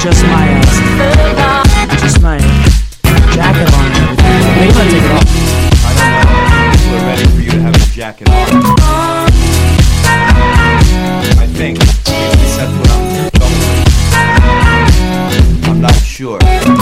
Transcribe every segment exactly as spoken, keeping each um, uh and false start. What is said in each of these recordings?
just my ass. Just my jacket on and everything. Maybe I'll take it off. I don't know. We're ready for you to have your jacket on. I think. At least that's what I'm going. I'm not sure.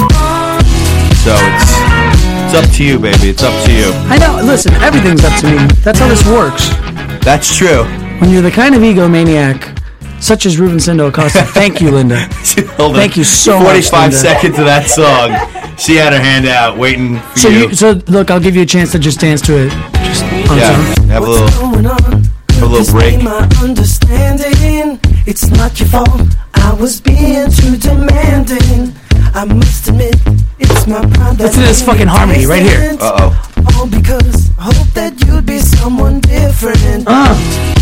So it's it's up to you, baby. It's up to you. I know. Listen, everything's up to me. That's how this works. That's true. When you're the kind of egomaniac such as Ruben Sindo Acosta. Thank you, Linda. Hold on. Thank you so much, forty-five Linda. seconds of that song. She had her hand out, waiting for So, you. you, so look, I'll give you a chance to just dance to it. Just on Yeah, its own. have a little, have a little break. My understanding, it's not your fault. I was being too demanding. I must admit, it's my pride. Listen to this fucking harmony right here. Uh oh. All because I hope that you'd be someone different. Uh.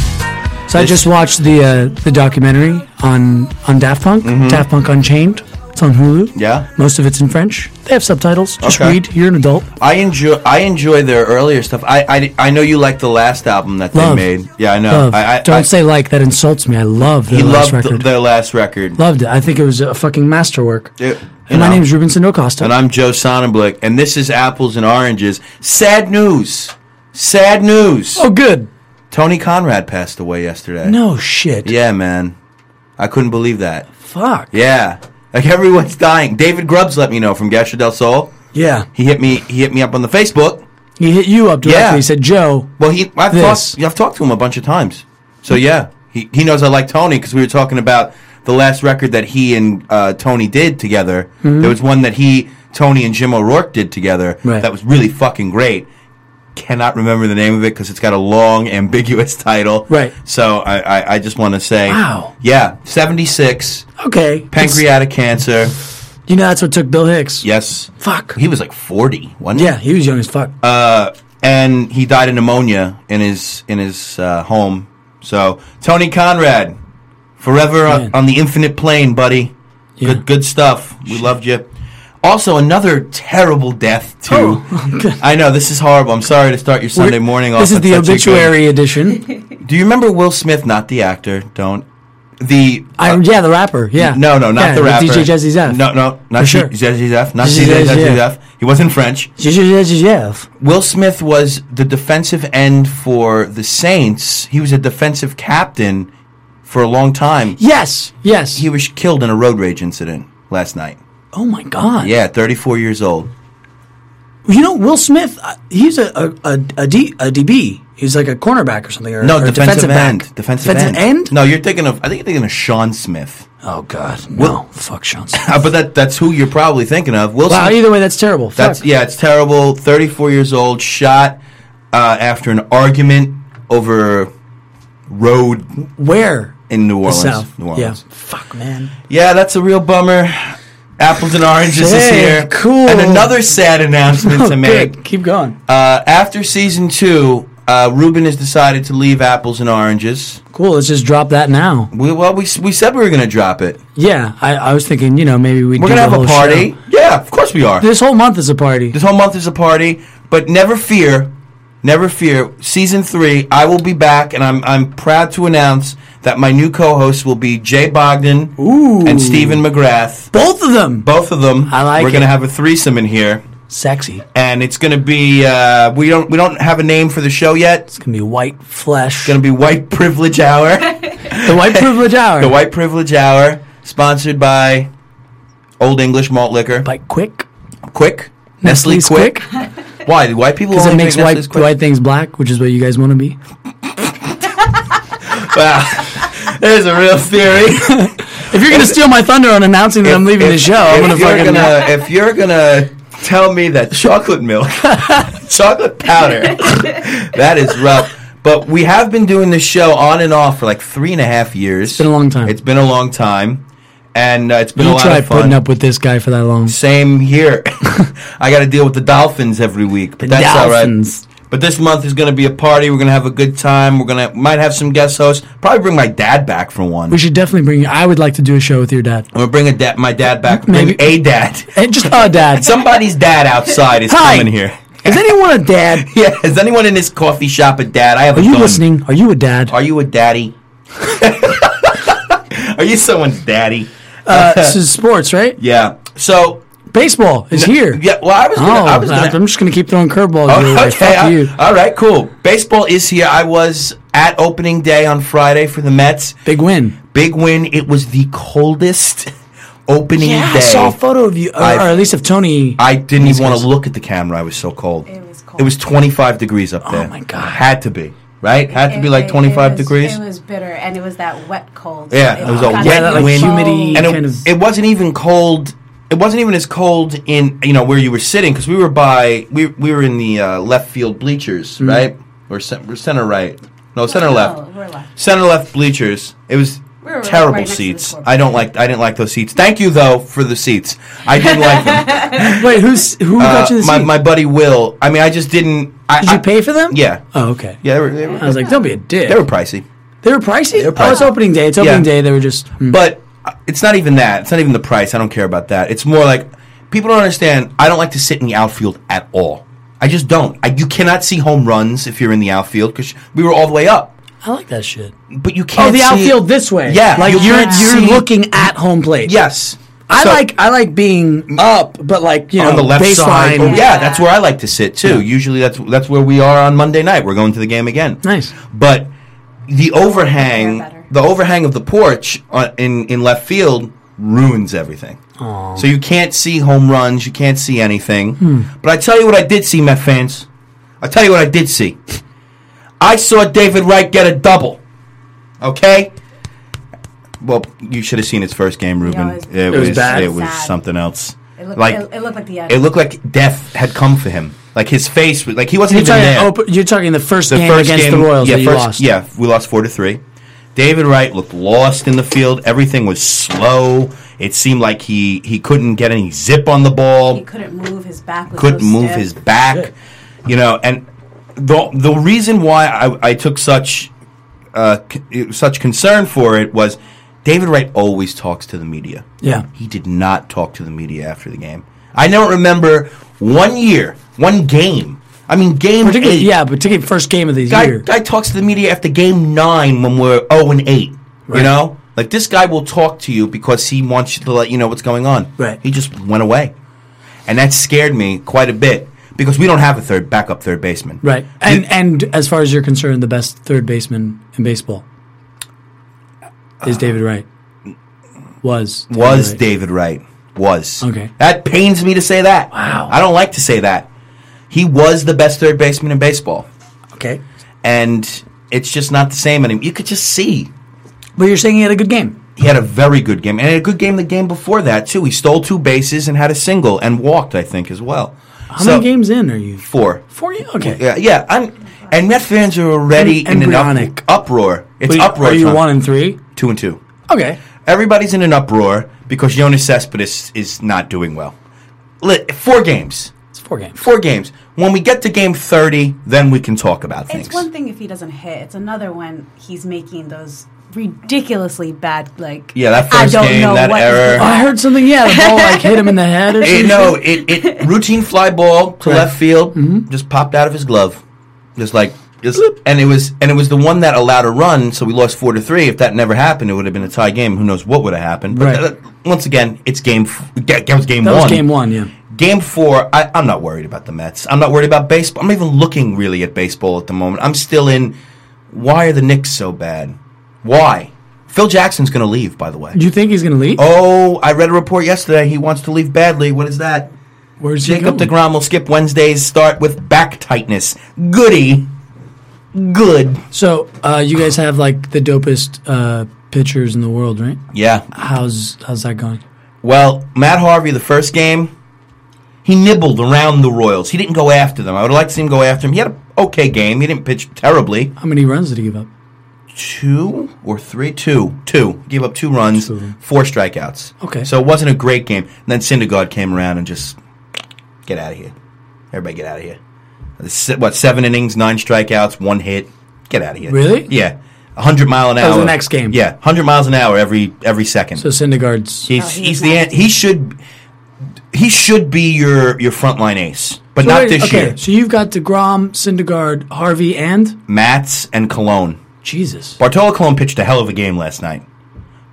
So I just watched the uh, the documentary on on Daft Punk, Mm-hmm. Daft Punk Unchained. It's on Hulu. Yeah. Most of it's in French. They have subtitles. Just Okay. read. You're an adult. I enjoy I enjoy their earlier stuff. I I, I know you like the last album that they Love. made. Yeah, I know. Love. I, I, Don't I, say like. That insults me. I love their he last loved record. th- their last record. Loved it. I think it was a fucking masterwork. It- you And my know. name's Ruben Sindo Acosta. And I'm Joe Sonnenblick, and this is Apples and Oranges. Sad news. Sad news. Oh, good. Tony Conrad passed away yesterday. No shit. Yeah, man. I couldn't believe that. Fuck. Yeah. Like everyone's dying. David Grubbs let me know from Gasher del Sol. Yeah. He hit me he hit me up on the Facebook. He hit you up directly. Yeah. He said, Joe. Well, he I've This. talked I've talked to him a bunch of times. So yeah, he he knows I like Tony because we were talking about the last record that he and uh, Tony did together. Mm-hmm. There was one that he, Tony, and Jim O'Rourke did together. Right. That was really fucking great. Cannot remember the name of it because it's got a long, ambiguous title. Right. So I I, I just want to say, Wow. yeah, seventy-six, Okay. pancreatic cancer. You know, that's what took Bill Hicks. Yes, Fuck. he was like forty, wasn't he? Yeah, he was young as fuck. Uh, and he died of pneumonia in his in his uh, home. So Tony Conrad, forever on, Man. on the infinite plane, buddy. Yeah. Good good stuff. We loved you. Also, another terrible death too. Oh, I know this is horrible. I'm sorry to start your Sunday We're- morning off. This is with the such a obituary edition. good- Do you remember Will Smith? Not the actor. Don't. The I, uh, yeah, the rapper. Yeah. no, no, not Yeah, the with rapper. D J Jazzy Zeff. No, no, not For sure. D J Jazzy Zeff. Not Jazzy D J Zeff, Jazzy yeah. Zeff. He wasn't French. Jeff. Will Smith was the defensive end for the Saints. He was a defensive captain for a long time. Yes. Yes. He was killed in a road rage incident last night. oh my God. Yeah, thirty-four years old. You know, Will Smith. uh, He's a a, a, a, D, a D B. He's like a cornerback or something. Or, No, or a defensive, end. back. Defensive, defensive end. end. No, you're thinking of. I think you're thinking of Sean Smith. Oh God. No. Will- Fuck Sean Smith. Uh, but that that's who you're probably thinking of. Will Wow. Smith. Either way, that's terrible. That's Fuck. yeah, it's terrible. thirty-four years old, shot uh, after an argument over road Where? in New The Orleans. South. New Yeah. Orleans. Fuck, man. Yeah, that's a real bummer. Apples and Oranges is Hey, here. cool. And another sad announcement Oh, to make. good. Keep going. Uh, after season two, uh, Ruben has decided to leave Apples and Oranges. Cool. Let's just drop that now. We, well, we, we said we were going to drop it. Yeah. I, I was thinking, you know, maybe we'd We're do going to the have a whole party. show. Yeah, of course we are. This whole month is a party. This whole month is a party. But never fear. Never fear. Season three, I will be back, and I'm I'm proud to announce that my new co-hosts will be Jay Bogdan Ooh. and Stephen McGrath. Both of them. Both of them. I like We're it. going to have a threesome in here. Sexy. And it's going to be uh, we don't we don't have a name for the show yet. It's gonna be white flesh. It's going to be White Privilege Hour. The white privilege hour. The White Privilege Hour, sponsored by Old English Malt Liquor. By Quick. Quick, Nestle Nestle's Quick. Why do white people Because only it makes drink white, Nestle's Quick? white things black, which is what you guys want to be. Wow, there's a real theory. If you're gonna steal my thunder on announcing that I'm leaving the show, I'm gonna if you're fucking. gonna if you're gonna tell me that chocolate milk, chocolate powder, that is rough. But we have been doing this show on and off for like three and a half years. It's been a long time. It's been a long time, and uh, it's been You a lot try of fun. putting up with this guy for that long. Same here. I got to deal with the Dolphins every week, but The that's Dolphins. all right. But this month is going to be a party. We're going to have a good time. We're going to might have some guest hosts. Probably bring my dad back for one. We should definitely bring you. I would like to do a show with your dad. I'm going to bring a da- my dad back. Maybe- Bring a dad. And just a dad. Somebody's dad outside is Hi. coming here. Is anyone a dad? Yeah, is anyone in this coffee shop a dad? I have Are a you gun. listening? Are you a dad? Are you a daddy? Are you someone's daddy? Uh, this is sports, right? Yeah. So Baseball is here. Yeah. Well, I was. Gonna, Oh, I was. Gonna, I'm just going to keep throwing curveballs. Oh, your way. okay. Fuck I- you. all right. Cool. Baseball is here. I was at opening day on Friday for the Mets. Big win. Big win. It was the coldest opening Yeah, day. I saw a photo of you, or, or I've- at least of Tony. I didn't These even want guys. to look at the camera. I was so cold. It was cold. It was twenty-five degrees up there. Oh, my God. Had to be. Right? Had to be It- like it- twenty-five it was- degrees. It was bitter, and it was that wet cold. Yeah, it was a got wet that, like, wind. humidity. and it, kind of- it wasn't even cold. It wasn't even as cold in you know where you were sitting because we were by we we were in the uh, left field bleachers, Mm-hmm. right? Or cen- we're center right? No, center No, left. we're left. Center left bleachers. It was We were terrible right next to the seats. scoreboard. I don't like. I didn't like those seats. Thank you though for the seats. I didn't like them. Wait, who's who Uh, got you the my seat? my buddy Will. I mean, I just didn't. I, Did you I- pay for them? Yeah. Oh, okay. Yeah, they were, they were, I was like, don't be a dick. they were pricey. They were pricey? were Oh, it's pricey. opening day. It's opening Yeah. day. They were just. hmm. But uh, it's not even that. It's not even the price. I don't care about that. It's more like people don't understand. I don't like to sit in the outfield at all. I just don't. I, you cannot see home runs if you're in the outfield because we were all the way up. I like that shit. But you can't. Oh, the see outfield it. this way. Yeah, like you you're can't you're see- looking at home plate. Yes. I So- like I like being up, but like you know on the left side. baseline. Oh, yeah. Yeah. that's where I like to sit too. Yeah. Usually that's that's where we are on Monday night. We're going to the game again. Nice. But the overhang, They're better. the overhang of the porch uh, in in left field ruins everything. Aw. So you can't see home runs, you can't see anything. Hmm. But I tell you what I did see, Met fans. I tell you what I did see. I saw David Wright get a double. Okay? Well, you should have seen his first game, Ruben. Yeah, it was- it, It was bad. It was Sad. something else. It looked like it, it looked like the end. it looked like death had come for him. Like his face was like he wasn't You're even talking, there. op- you're talking the first The game first against game, the Royals yeah, that you first, lost. yeah, we lost four to three. David Wright looked lost in the field. Everything was slow. It seemed like he, he couldn't get any zip on the ball. he couldn't move his back. Was couldn't so move stiff. his back. Shit. You know, and the the reason why I, I took such uh, c- such concern for it was David Wright always talks to the media. Yeah. He did not talk to the media after the game. I don't remember one year, one game. I mean, game Particularly, eight. yeah, particularly first game of the Guy, year. guy talks to the media after game nine when we're zero and eight. Right. You know, like this guy will talk to you because he wants you to let you know what's going on. Right. He just went away, and that scared me quite a bit because we don't have a third backup third baseman. Right. And and as far as you're concerned, the best third baseman in baseball is David Wright. Was. David Was Wright. David Wright? Was. Okay. That pains me to say that. Wow. I don't like to say that. He was the best third baseman in baseball, Okay. and it's just not the same anymore. You could just see. But you're saying he had a good game. He had a very good game, and he had a good game the game before that too. He stole two bases and had a single and walked, I think, as well. How So- many games in are you? Four. Four? Okay. Yeah, yeah. I'm, and Met fans are already Em- in an embryonic. up, uproar. It's Wait, uproar. Are you time. one and three? Two and two. Okay. Everybody's in an uproar because Jonas Cespedes is not doing well. Lit, four games. It's four games. Four games. When we get to game thirty, then we can talk about things. It's one thing if he doesn't hit. It's another when he's making those ridiculously bad, like Yeah, that I first don't game, know that what error. is Oh, I heard something. Yeah, the ball like hit him in the head or It, something. no, it, it routine fly ball to Right. left field Mm-hmm. just popped out of his glove, just like just, and it was and it was the one that allowed a run, so we lost four to three. If that never happened, it would have been a tie game. Who knows what would have happened? But Right. uh, once again, it's game. F- that was game That one. was game one. Yeah. Game four, I, I'm not worried about the Mets. I'm not worried about baseball. I'm not even looking really at baseball at the moment. I'm still in. Why are the Knicks so bad? Why? Phil Jackson's going to leave, by the way. Do you think he's going to leave? Oh, I read a report yesterday. He wants to leave badly. What is that? Where's he Jacob going? DeGrom will skip Wednesday's start with back tightness. Goody. Good. So uh, you guys have like the dopest uh, pitchers in the world, right? Yeah. How's how's that going? Well, Matt Harvey, the first game, he nibbled around the Royals. He didn't go after them. I would have liked to see him go after him. He had an okay game. He didn't pitch terribly. How many runs did he give up? Two or three? Two. Two. Gave up two runs, Two. four strikeouts. Okay. So it wasn't a great game. And then Syndergaard came around and just, get out of here. Everybody get out of here. Se- What, seven innings, nine strikeouts, one hit. Get out of here. Really? Yeah. one hundred mile an hour. That was the next game. Yeah. one hundred miles an hour every every second. So Syndergaard's. He's Oh, he he's was the nasty. he should he should be your your frontline ace, but So not wait, this okay, year. so you've got DeGrom, Syndergaard, Harvey, and Mats and Cologne. Jesus. Bartolo Colon pitched a hell of a game last night.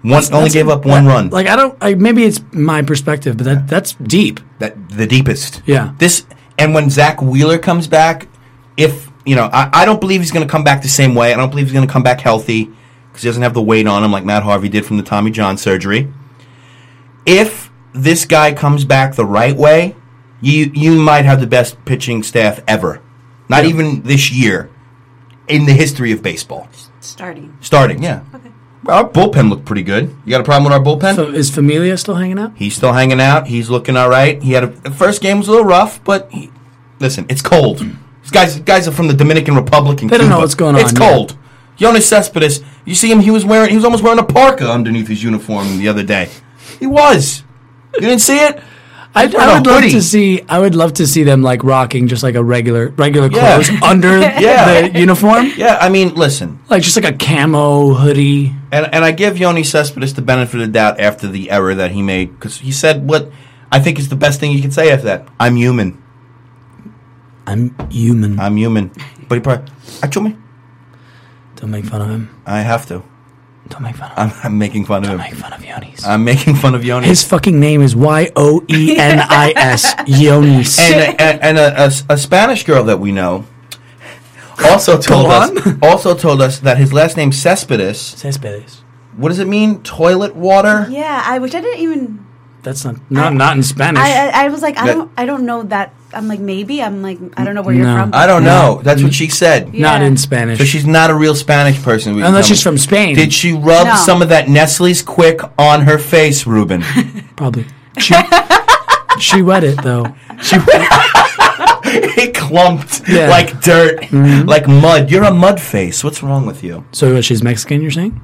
One only That's- gave up one that- run. Like I don't. I, maybe it's my perspective, but that that's deep. That the deepest. Yeah. This and when Zach Wheeler comes back, if you know, I, I don't believe he's going to come back the same way. I don't believe he's going to come back healthy because he doesn't have the weight on him like Matt Harvey did from the Tommy John surgery. If this guy comes back the right way, you you might have the best pitching staff ever. Not Yeah. even this year in the history of baseball. Starting. Starting, yeah. Okay. Well, our bullpen looked pretty good. You got a problem with our bullpen? So is Familia still hanging out? He's still hanging out. He's looking all right. He had a the first game was a little rough, but he, listen, it's cold. These guys guys are from the Dominican Republic and They don't Cuba. know what's going It's on, yeah. cold. Jonas Cespedes, you see him? He was wearing. He was almost wearing a parka underneath his uniform the other day. He was. You didn't see it? I, Wearing I a would love hoodie. to see. I would love to see them like rocking just like a regular regular Yeah. clothes under Yeah. the uniform, Yeah, I mean, listen, like just like a camo hoodie. and and I give Yoni Cespedes the benefit of the doubt after the error that he made because he said what I think is the best thing you can say after that. I'm human. I'm human. I'm human. But he probably, achoo me. Don't make fun of him. I have to. Don't make fun of him. I'm, I'm making fun of Don't him. make fun of Yonis. I'm making fun of Yoni. His fucking name is Y O E N I S. Yonis. and and, and a, a, a Spanish girl that we know also told us on. also told us that his last name Cespedes. Cespedes. What does it mean? Toilet water? Yeah, I which I didn't even. That's not not I- not in Spanish. I, I I was like I That- don't I don't know that. I'm like maybe I'm like I don't know where you're No. from. I don't No. know. That's what she said. Yeah. Not in Spanish. So she's not a real Spanish person. we can Unless tell she's me. from Spain. Did she rub No. some of that Nestle's Quick on her face, Ruben? Probably. She, she wet it though. She it clumped Yeah. like dirt, like mud. You're a mud face. What's wrong with you? So what, she's Mexican, you're saying?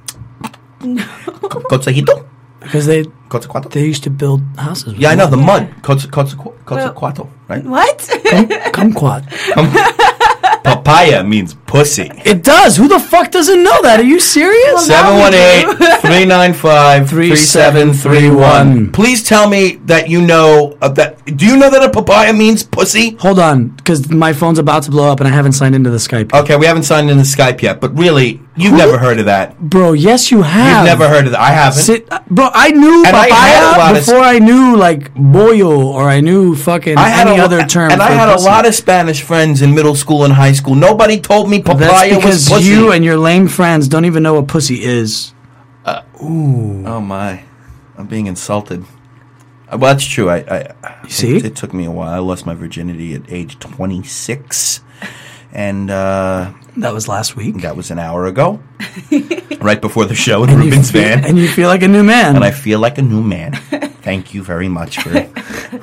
Consejito? Because they Consecuato? they used to build houses. with Yeah, I know the Yeah. mud. Conse- consecu- Consecuato, right? What? Kumquat. Papaya means pussy. It does. Who the fuck doesn't know that? Are you serious? seven one eight, three nine five, three seven three one. Please tell me that you know uh, that. Do you know that a papaya means pussy? Hold on, because my phone's about to blow up and I haven't signed into the Skype. yet. Okay, we haven't signed in the Skype yet, but really, you've Who- never heard of that. Bro, yes, you You've have. never heard of that. I haven't. Sit, uh, bro, I knew And I had a lot papaya of- before I knew like boyo or I knew fucking I had any a, other term. and I for had a pussy. lot of Spanish friends in middle school and high school. Nobody told me papaya That's was because pussy. you and your lame friends don't even know what pussy is. oh my, I'm being insulted. Uh, Well, that's true. I, I You see? It, it took me a while. I lost my virginity at age twenty-six, and uh, That was last week. that was an hour ago, right before the show with You Ruben's feel- van. and you feel like a new man. And I feel like a new man. Thank you very much for. That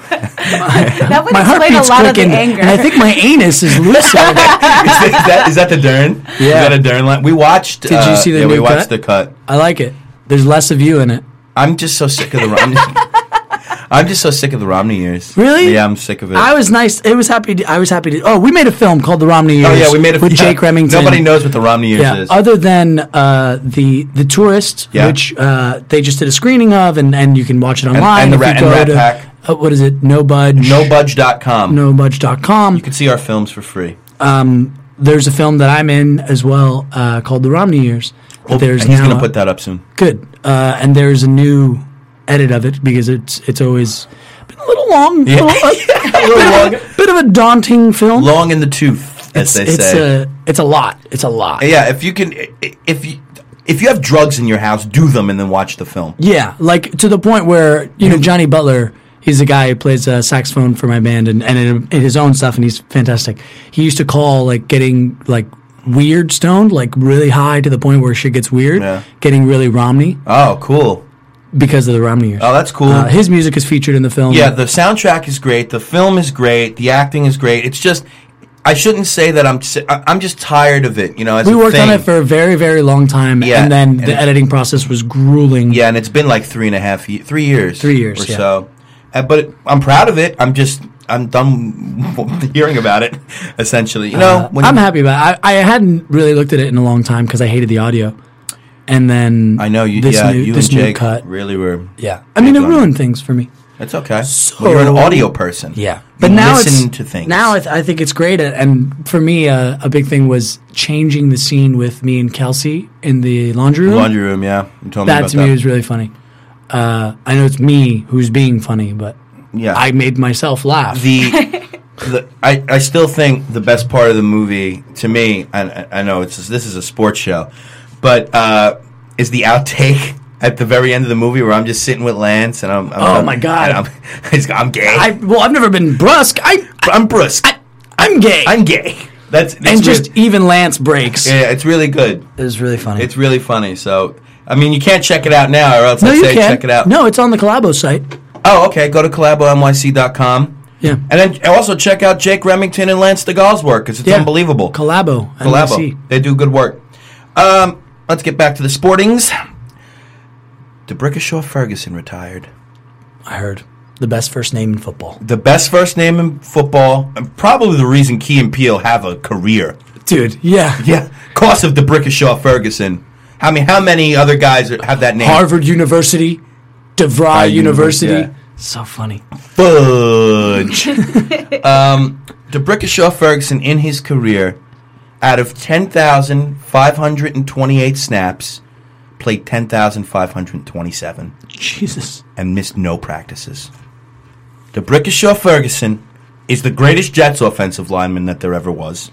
would my explain a heartbeat's lot of quick, the and, anger. and I think my anus is looser. is, that, is that is that the Dern? Yeah. Is that a Dern line? We watched. Did you uh, see the yeah, new we watched cut? the cut. I like it. There's less of you in it. I'm just so sick of the. I'm just, I'm just so sick of the Romney years. Really? Yeah, I'm sick of it. I was nice. It was happy. To, I was happy to. Oh, we made a film called The Romney Years. oh yeah, we made it with yeah, Jake Remington. Nobody knows what the Romney years Yeah, is. other than uh, the the Tourist, Yeah. which uh, they just did a screening of, and, and you can watch it online. and the if you Rat- and go Rat to, Pack. Uh, what is it? No Budge. no budge dot com. No Budge dot com. You can see our films for free. Um, there's a film that I'm in as well uh, called The Romney Years. Well, there's and he's now going to put that up soon. good, uh, and there's a new edit of it because it's it's always been a little long, Yeah. little, a, little long. bit of a daunting film. Long in the tooth, as it's they it's say. a it's a lot. It's a lot. yeah, if you can, if you if you have drugs in your house, do them and then watch the film. Yeah, like to the point where you know Johnny Butler. He's the guy who plays uh, saxophone for my band and, and in, in his own stuff, and he's fantastic. He used to call like getting like weird stoned, like really high to the point where shit gets weird, Yeah. getting really Romney Oh, cool. because of the Romney years. Oh, that's cool. Uh, his music is featured in the film. Yeah, the soundtrack is great. The film is great. The acting is great. It's just, I shouldn't say that I'm. si- I- I'm just tired of it. You know, as we a worked thing. on it for a very, very long time, Yeah, and then and the it's- editing process was grueling. Yeah, and it's been like three and a half, ye- three years, Three years, or yeah. so. Uh, but it, I'm proud of it. I'm just, I'm done hearing about it. Essentially, you know, Uh, when I'm you- happy about it. I, I hadn't really looked at it in a long time because I hated the audio, and then I know you. This yeah, new, you this and new Jake cut. really were. Yeah, I mean it big on ruined things for me. It's okay. So- Well, you're an audio person. Yeah. But You now listen it's, to things. Now I, th- I think it's great. And for me, uh, a big thing was changing the scene with me and Kelsey in the laundry room. Laundry room, yeah. You told me that about to that. me was really funny. Uh, I know it's me who's being funny, but Yeah. I made myself laugh. the, the I, I still think the best part of the movie to me, and I, I know it's this is a sports show, but uh, is the outtake at the very end of the movie where I'm just sitting with Lance and I'm, I'm Oh, I'm- my God. and I'm, he's- I'm gay. I, well, I've never been brusque. I, I'm brusque. I, I'm gay. I'm gay. That's, that's and just really, even Lance breaks. yeah, it's really good. It was really funny. It's really funny. So I mean, you can't check it out now, or else no, I'd you say can. check it out. No, it's on the Collabo site. Oh, okay. Go to collabo n y c dot com. Yeah. And then also check out Jake Remington and Lance Stegall's work because it's Yeah. unbelievable. Collabo. Collabo. N Y C. They do good work. Um, let's get back to the sportings. DeBrickashaw Ferguson retired. I heard. The best first name in football. The best first name in football, and probably the reason Key and Peele have a career. Dude, yeah. Yeah, course of DeBrickashaw Ferguson. I mean, how many other guys have that name? Harvard University, DeVry University. yeah. So funny. Fudge. um, DeBrickashaw Ferguson, in his career, out of ten thousand five hundred twenty-eight snaps, played ten thousand five hundred twenty-seven Jesus. and missed no practices. DeBrickashaw Ferguson is the greatest Jets offensive lineman that there ever was.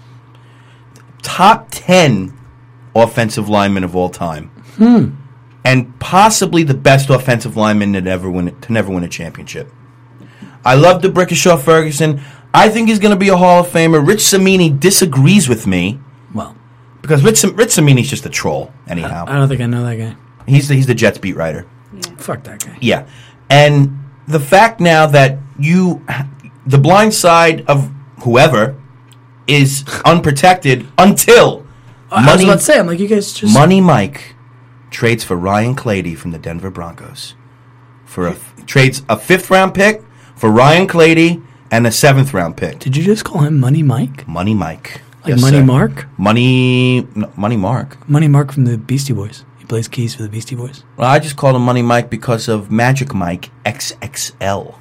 Top ten offensive lineman of all time. Hmm. And possibly the best offensive lineman that ever win to never win a championship. I love DeBrickashaw Ferguson. I think he's going to be a Hall of Famer. Rich Cimini disagrees with me Well, because Rich, Rich Cimini's just a troll. Anyhow, I don't think I know that guy. he's the, he's the Jets beat writer. Fuck that guy. Yeah, and the fact now that you, the blind side of whoever, is unprotected until I was Money about to say, I'm like, you guys just. Money Mike trades for Ryan Clady from the Denver Broncos for a trades a fifth round pick for Ryan Clady and a seventh round pick. Did you just call him Money Mike? Money Mike, Like Yes, Money sir. Mark? Money, no, Money Mark. Money Mark from the Beastie Boys. He plays keys for the Beastie Boys. Well, I just called him Money Mike because of Magic Mike X X L.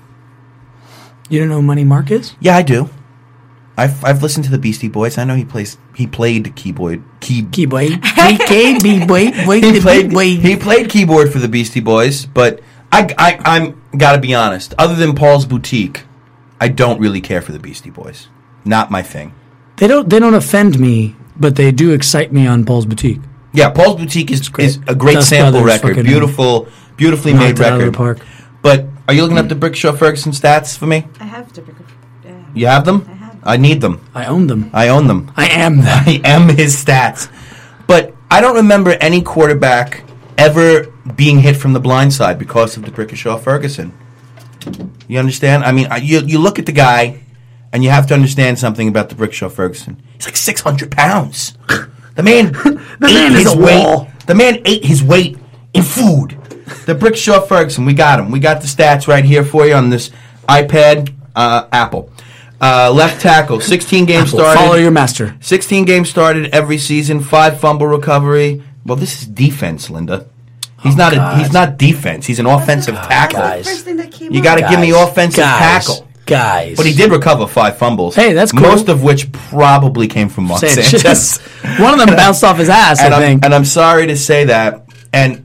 You don't know who Money Mark is? Yeah, I do. I've I've listened to the Beastie Boys. I know he plays. He played keyboard. Key. Keyboy. K B boy. Wait, He the played. big boy. He played keyboard for the Beastie Boys. But I I I'm gotta be honest. Other than Paul's Boutique, I don't really care for the Beastie Boys. Not my thing. They don't. They don't offend me, but they do excite me on Paul's Boutique. Yeah, Paul's Boutique is great. is a great Dust sample Brothers record. fucking Beautiful, beautifully knocked made it out of the record. park. But are you looking up the Brickshaw Ferguson stats for me? I have to. Yeah. You have them? I have them. I need them. I own them. I own them. I am them. I am his stats. But I don't remember any quarterback ever being hit from the blind side because of the Brickashaw Ferguson. You understand? I mean, I, you you look at the guy, and you have to understand something about the Brickashaw Ferguson. He's like six hundred pounds. The man, the man is his a weight. wall. The man ate his weight in food. The Brickashaw Ferguson. We got him. We got the stats right here for you on this iPad, uh, Apple. Uh, left tackle, sixteen games Apple, started. follow your master. sixteen games started every season, five fumble recovery. Well, this is defense, Linda. He's Oh, not. A, God. he's not defense. He's an offensive tackle. guys. First thing that came You up. got to give me Guys, offensive guys, tackle. Guys. But he did recover five fumbles. Hey, that's cool. Most of which probably came from Mark Sanchez. Sanchez. One of them bounced off his ass, and I I'm, think. and I'm sorry to say that. And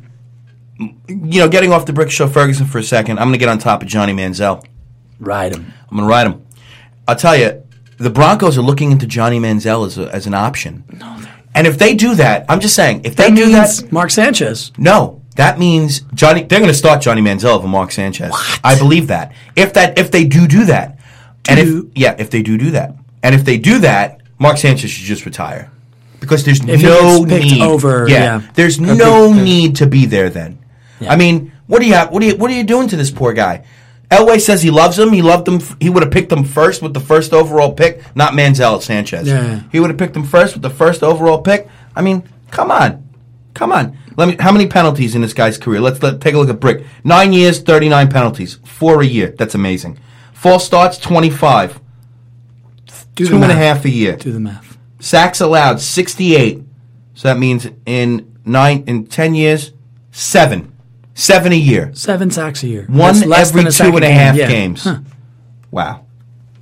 you know, getting off the Brickashaw Ferguson for a second, I'm going to get on top of Johnny Manziel. Ride him. I'm going to ride him. I'll tell you, the Broncos are looking into Johnny Manziel as, a, as an option. No, and if they do that, I'm just saying, if they That do means that, Mark Sanchez. no, that means Johnny. They're going to start Johnny Manziel over Mark Sanchez. What? I believe that. If that, if they do do that, and Do- if yeah, if they do do that, and if they do that, Mark Sanchez should just retire because there's If he no gets picked need. over, yeah. there's Or no picked- need to be there then. Yeah. I mean, what do you have? What do you what are you doing to this poor guy? Elway says he loves him. He loved him. He would have picked him first with the first overall pick, not Manziel, Sanchez. Yeah. He would have picked him first with the first overall pick. I mean, come on, come on. Let me. How many penalties in this guy's career? Let's let take a look at Brick. Nine years, thirty-nine penalties, four a year. That's amazing. False starts, twenty-five. Do the Two and a math. half a year. Do the math. Sacks allowed, sixty-eight. So that means in nine in ten years, seven, seven a year. Seven sacks a year. One That's less every than a two sack and a game. half Yeah. games. Huh. Wow.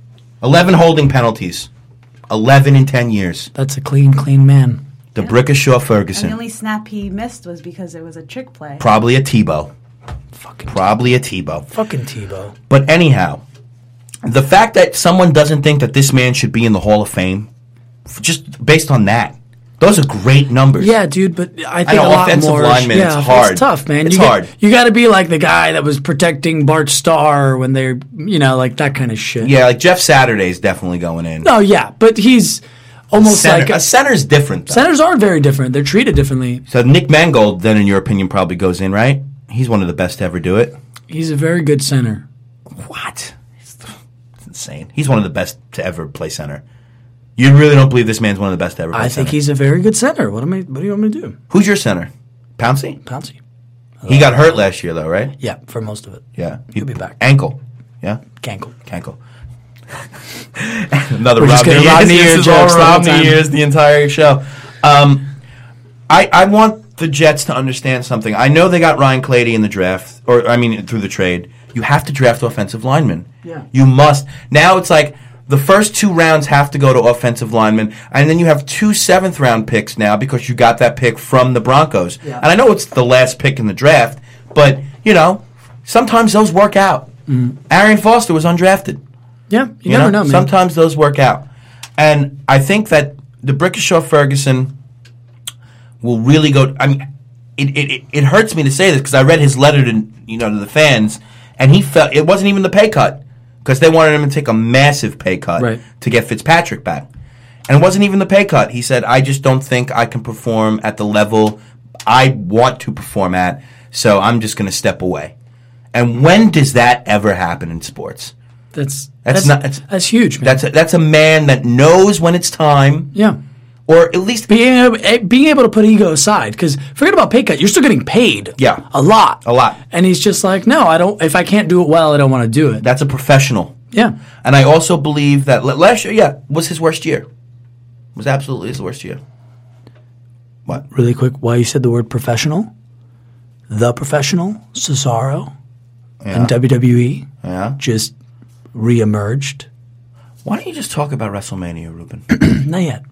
eleven holding penalties. eleven in ten years. That's a clean, clean man. The Brickashaw And Ferguson. the only snap he missed was because it was a trick play. Probably a Tebow. Fucking, Probably a Tebow. fucking Tebow. But anyhow, the fact that someone doesn't think that this man should be in the Hall of Fame, f- just based on that, those are great numbers. Yeah, dude, but I think know, a lot offensive more. lineman, yeah, it's hard. It's tough, man. It's you hard. Got, you got to be like the guy that was protecting Bart Starr when they're, you know, like that kind of shit. Yeah, like Jeff Saturday's definitely going in. No, yeah, but he's almost Center, like a center's different. Though. centers are very different. They're treated differently. So Nick Mangold, then, in your opinion, probably goes in, right? He's one of the best to ever do it. He's a very good center. What? It's insane. He's one of the best to ever play center. You really don't believe this man's one of the best to ever play I center? think he's a very good center. What am I? What do you want me to do? Who's your center? Pouncey? Pouncey. He got hurt last year, though, right? Yeah, for most of it. Yeah. He'll be back. Ankle. Yeah? Cankle. Cankle. Another We're just Romney gonna Romney years. year This is all jokes the whole Romney time. years, the entire show. Um, I, I want the Jets to understand something. I know they got Ryan Clady in the draft, or I mean through the trade. You have to draft offensive linemen. Yeah. You must. Now it's like the first two rounds have to go to offensive linemen, and then you have two seventh round picks now because you got that pick from the Broncos. Yeah. And I know it's the last pick in the draft, but you know sometimes those work out. Mm. Arian Foster was undrafted. Yeah, you, You never know, know, man. sometimes those work out. And I think that the Brickashaw Ferguson will really go. I mean, it, it, it hurts me to say this because I read his letter to you know to the fans, and he felt it wasn't even the pay cut because they wanted him to take a massive pay cut Right. to get Fitzpatrick back, and it wasn't even the pay cut. He said, "I just don't think I can perform at the level I want to perform at, so I'm just going to step away." And when does that ever happen in sports? That's That's that's not- that's, it's- huge, man. That's a, that's a man that knows when it's time, yeah. or at least Being able, eh, being able to put ego aside, because forget about pay cut, you're still getting paid. Yeah. a lot, A lot. And he's just like, no, I don't. If I can't do it well, I don't want to do it. that's a professional. Yeah, And I also believe that l- last year, yeah, was his worst year. Was absolutely his worst year. What? really quick, why you said the word professional? The Professional, Cesaro, and W W E Yeah. just reemerged. Why don't you just talk about WrestleMania, Ruben? Not yet.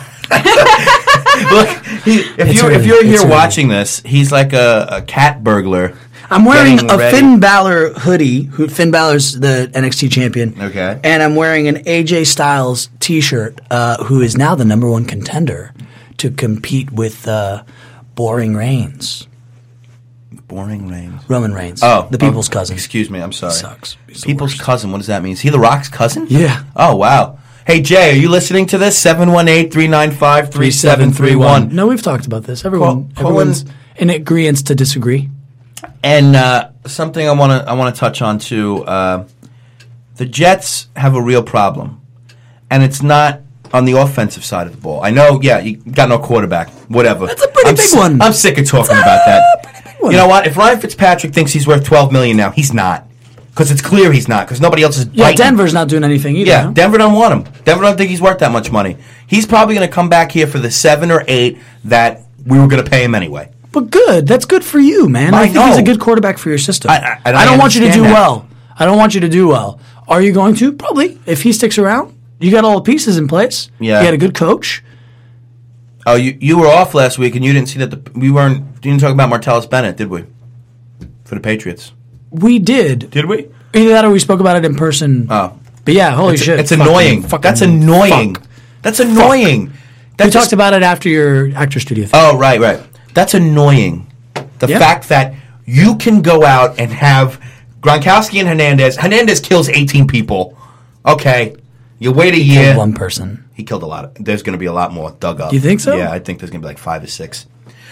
Look, he, if It's you early. if you're here It's early. watching this, he's like a, a cat burglar. I'm wearing getting a ready. Finn Balor hoodie. Who, Finn Balor's the N X T champion. Okay. And I'm wearing an A J Styles T-shirt, uh, who is now the number one contender to compete with uh, Boring Reigns, Boring Reigns. Roman Reigns. Oh, the people's oh, cousin. Excuse me, I'm sorry. Sucks. He's the People's worst. cousin. What does that mean? Is he The Rock's cousin? Yeah. Oh wow. Hey Jay, are you listening to this? seven one eight, three nine five, three seven three one. No, we've talked about this. Everyone, Call- everyone's in agreement to disagree. And uh, something I want to I want to touch on too. Uh, the Jets have a real problem, and it's not on the offensive side of the ball. I know, yeah, you got no quarterback, whatever. That's a pretty I'm big si- one. I'm sick of talking That's about a that. pretty big one. You know what? If Ryan Fitzpatrick thinks he's worth twelve million now, he's not, because it's clear he's not, because nobody else is. Yeah, biting. Denver's not doing anything either. Yeah, huh? Denver don't want him. Denver don't think he's worth that much money. He's probably going to come back here for the seven or eight that we were going to pay him anyway. But good. That's good for you, man. I, I think he's a know. good quarterback for your system. I- I- and I I don't want you to do understand that. well. I don't want you to do well. Are you going to? Probably. If he sticks around, you got all the pieces in place. Yeah. You got a good coach. Oh, you you were off last week, and you didn't see that the we weren't didn't talk about Martellus Bennett, did we? For the Patriots, We did. did we? Either that or we spoke about it in person. Oh, But yeah, holy it's, shit. it's Fucking- annoying. fucking That's annoying. fuck. That's annoying. We That's talked about it after your actor studio thing. Oh, right, right. That's annoying. The Yeah. fact that you can go out and have Gronkowski and Hernandez. Hernandez kills eighteen people. Okay, you wait a year. One person. He killed a lot. Of, there's going to be a lot more dug up. You think so? Yeah, I think there's going to be like five or six.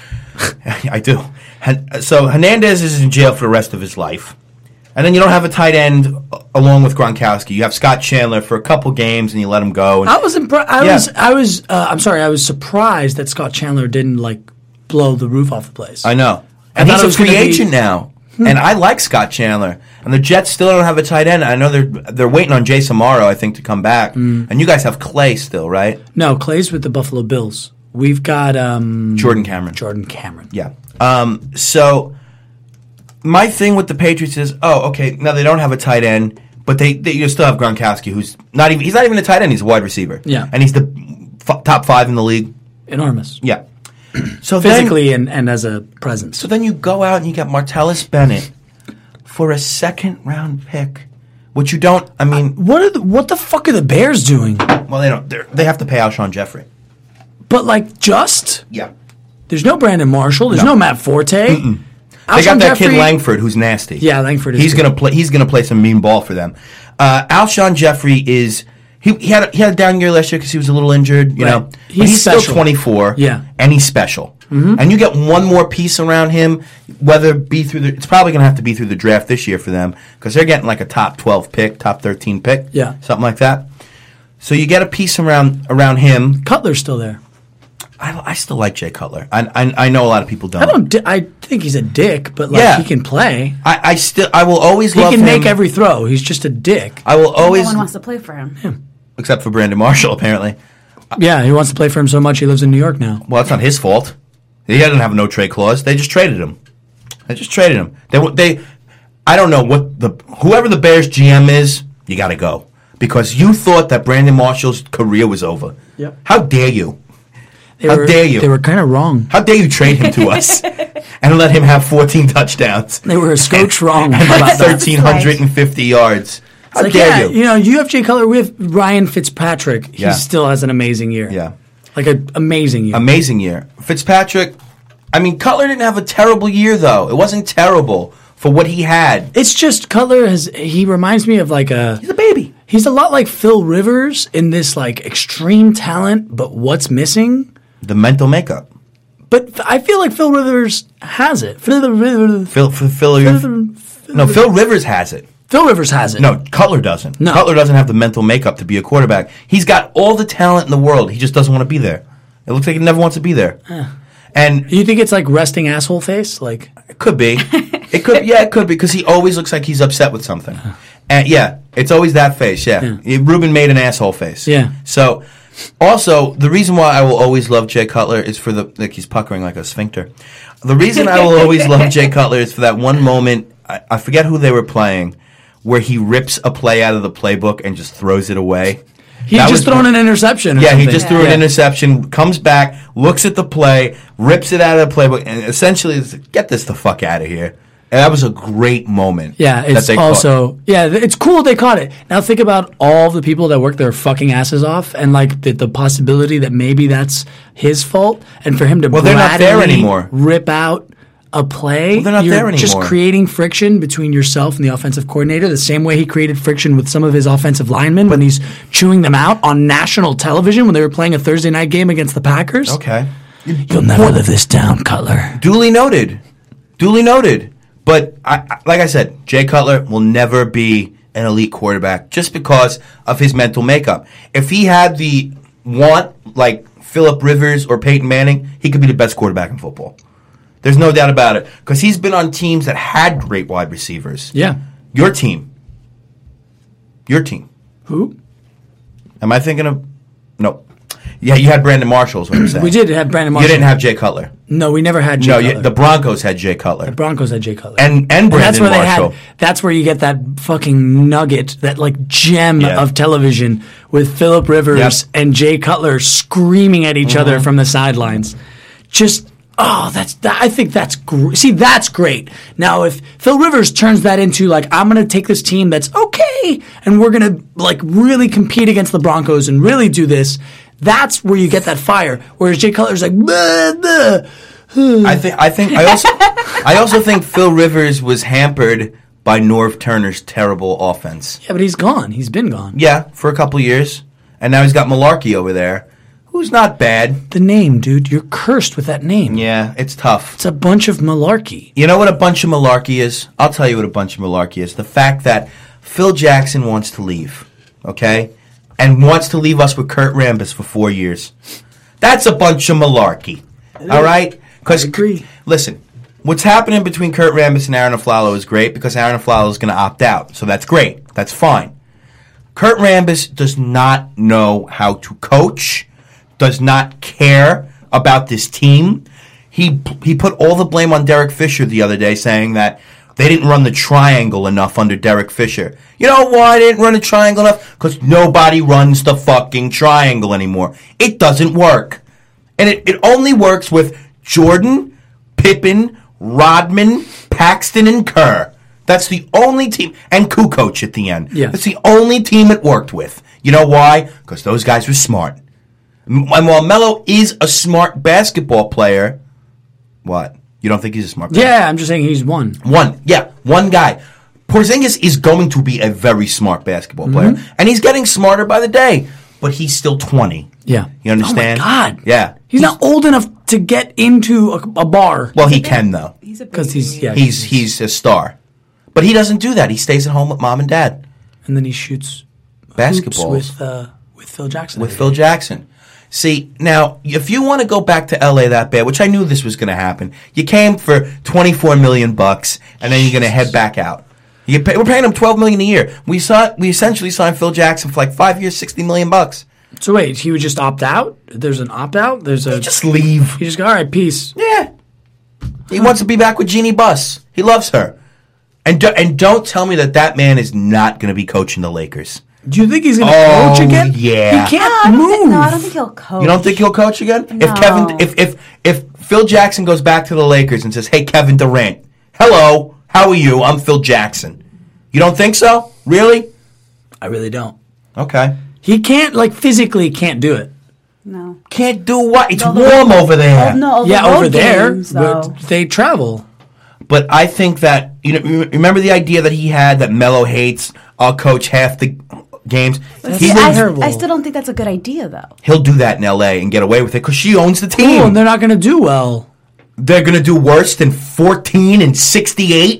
I do. Hen- So Hernandez is in jail for the rest of his life. And then you don't have a tight end uh, along with Gronkowski. You have Scott Chandler for a couple games, and you let him go. And I was impressed. I Yeah. was. I was. Uh, I'm sorry. I was surprised that Scott Chandler didn't like blow the roof off the place. I know. I And thought he's it a was free gonna be- agent now. And I like Scott Chandler. And the Jets still don't have a tight end. I know they're they're waiting on Jay Samaro, I think, to come back. Mm. And you guys have Clay still, right? No, Clay's with the Buffalo Bills. We've got um, Jordan Cameron. Jordan Cameron. Yeah. Um, so my thing with the Patriots is, oh, okay, now they don't have a tight end, But they, they you still have Gronkowski, who's not even he's not even a tight end. He's a wide receiver. Yeah. and he's the f- top five in the league. Enormous. Yeah. So Physically then, and, and as a presence. so then you go out and you get Martellus Bennett for a second round pick, which you don't. I mean, What are the, what the fuck are the Bears doing? well, they don't. they're- They have to pay Alshon Jeffrey. But like just Yeah. there's no Brandon Marshall. There's No. no, Matt Forte. They got Alshon that kid Jeffrey- Langford, who's nasty. Yeah, Langford is He's good. gonna play. He's gonna play some mean ball for them. Uh, Alshon Jeffrey is. He, he had a, he had a down year last year because he was a little injured. You Right. know, But He's he's still special. twenty-four. Yeah. and he's special. Mm-hmm. And you get one more piece around him, whether it be through the. It's probably gonna have to be through the draft this year for them because they're getting like a top twelve pick, top thirteen pick. Yeah. something like that. So you get a piece around around him. Cutler's still there. I, I still like Jay Cutler. I, I I know a lot of people don't. I don't. Di- I think he's a dick, but like Yeah. he can play. I, I still. I will always He love can him. make every throw. He's just a dick. I will No always. one wants to play for him. Except for Brandon Marshall, apparently. Yeah, he wants to play for him so much he lives in New York now. Well, it's not his fault. He doesn't have a no trade clause. They just traded him. They just traded him. They they. I don't know what the whoever the Bears G M is. You got to go because you thought that Brandon Marshall's career was over. Yep. How dare you? They How were, dare you? They were kind of wrong. How dare you trade him to us and let him have fourteen touchdowns? They were a scotch wrong and like about that. thirteen hundred fifty yards. How It's like, dare yeah, you? you know, you have Jay Cutler with Ryan Fitzpatrick. He Yeah. still has an amazing year. Yeah. Like an amazing year. Amazing year. Fitzpatrick, I mean, Cutler didn't have a terrible year, though. It wasn't terrible for what he had. It's just Cutler has. He reminds me of like a. He's a baby. He's a lot like Phil Rivers in this like extreme talent, but what's missing? The mental makeup. But I feel like Phil Rivers has it. Phil Rivers. Phil, Phil, Phil, no, Phil Rivers has it. Phil Rivers has it. No, Cutler doesn't. No. Cutler doesn't have the mental makeup to be a quarterback. He's got all the talent in the world. He just doesn't want to be there. It looks like he never wants to be there. And You think it's like resting asshole face? Like it could be. It could. Yeah, it could be because he always looks like he's upset with something. And yeah, it's always that face. Yeah, Yeah. Ruben made an asshole face. Yeah. So, also the reason why I will always love Jay Cutler is for the like he's puckering like a sphincter. The reason I will always love Jay Cutler is for that one moment. I, I forget who they were playing, where he rips a play out of the playbook and just throws it away. he's That just was- thrown an interception. Or Yeah, he something. just threw Yeah. an interception, comes back, looks at the play, rips it out of the playbook, and essentially is, get this the fuck out of here. And that was a great moment. Yeah, that it's they caught. also yeah, th- it's cool they caught it. Now think about all the people that work their fucking asses off, and like the, the possibility that maybe that's his fault, and for him to Well, they're not there blatantly anymore. rip out a play. Well, they're not you're there Just anymore. creating friction between yourself and the offensive coordinator, the same way he created friction with some of his offensive linemen when he's chewing them out on national television when they were playing a Thursday night game against the Packers. Okay. You'll never live this down, Cutler. Duly noted. Duly noted. But I, I, like I said, Jay Cutler will never be an elite quarterback just because of his mental makeup. If he had the want, like Phillip Rivers or Peyton Manning, he could be the best quarterback in football. There's no doubt about it. Because he's been on teams that had great wide receivers. Yeah. Your team. Your team. Who? Am I thinking of... No. Yeah, you had Brandon Marshall is what I'm saying. We did have Brandon You Marshall. didn't have Jay Cutler. No, we never had Jay No, Cutler. you, the Broncos had Jay Cutler. Broncos had Jay Cutler. And, and Brandon that's where Marshall. they had. That's where you get that fucking nugget, that like gem Yeah. of television with Phillip Rivers Yep. and Jay Cutler screaming at each other from the sidelines. Just oh, that's that, I think that's gr- see that's great. Now if Phil Rivers turns that into like I'm going to take this team that's okay and we're going to like really compete against the Broncos and really do this. That's where you get that fire. Whereas Jay Cutler's like, blah, blah. I think. I think. I also. I also think Phil Rivers was hampered by Norv Turner's terrible offense. Yeah, but he's gone. He's been gone. Yeah, for a couple years, and now he's got Malarkey over there, who's not bad. The name, dude. You're cursed with that name. Yeah, it's tough. It's a bunch of malarkey. You know what a bunch of malarkey is? I'll tell you what a bunch of malarkey is. The fact that Phil Jackson wants to leave, okay, and wants to leave us with Kurt Rambis for four years. That's a bunch of malarkey. All right. Because I agree. Listen, what's happening between Kurt Rambis and Aaron Aflalo is great because Aaron Aflalo is going to opt out. So that's great. That's fine. Kurt Rambis does not know how to coach, does not care about this team. He he put all the blame on Derek Fisher the other day, saying that They didn't run the triangle enough under Derek Fisher. You know why they didn't run the triangle enough? Because nobody runs the fucking triangle anymore. It doesn't work. And it, it only works with Jordan, Pippen, Rodman, Paxton, and Kerr. That's the only team. And Kukoc at the end. Yeah. That's the only team it worked with. You know why? Because those guys were smart. And while Melo is a smart basketball player, what? You don't think he's a smart player? Yeah, I'm just saying he's one. One, yeah, one guy. Porzingis is going to be a very smart basketball player, Mm-hmm. and he's getting smarter by the day. But he's still twenty. Yeah. You understand? Oh my God. Yeah. He's not old enough to get into a, a bar. Well, he can though. He's a baby. Because he's, yeah. He's he's a star, but he doesn't do that. He stays at home with mom and dad. And then he shoots Basketballs hoops with, uh, with Phil Jackson. with Phil Jackson. See, now, if you want to go back to L A that bad, which I knew this was going to happen, you came for twenty-four million bucks, and then you're going to head back out. You pay, we're paying him twelve million a year. We saw we essentially signed Phil Jackson for like five years, sixty million bucks. So wait, he would just opt out? There's an opt out? There's a Just leave. You just go, all right, peace. Yeah, he wants to be back with Jeannie Buss. He loves her, and do, and don't tell me that that man is not going to be coaching the Lakers. Do you think he's going to Oh, coach again? yeah. He can't No, I don't move. think, no, I don't think he'll coach. You don't think he'll coach again? If No. Kevin, if if if Phil Jackson goes back to the Lakers and says, "Hey, Kevin Durant, hello, how are you? I'm Phil Jackson." You don't think so? Really? I really don't. Okay. He can't, like, physically can't do it. No. Can't do what? It's No, the- warm over there. Oh, no, all the Yeah, road over there, games, though. but they travel. But I think that you know. you Remember the idea that he had that Melo hates. I'll coach half the games. See, He I- will, terrible. I still don't think that's a good idea, though. he'll do that in L A and get away with it because she owns the Cool, team. and they're not going to do well. They're going to do worse than fourteen and sixty-eight.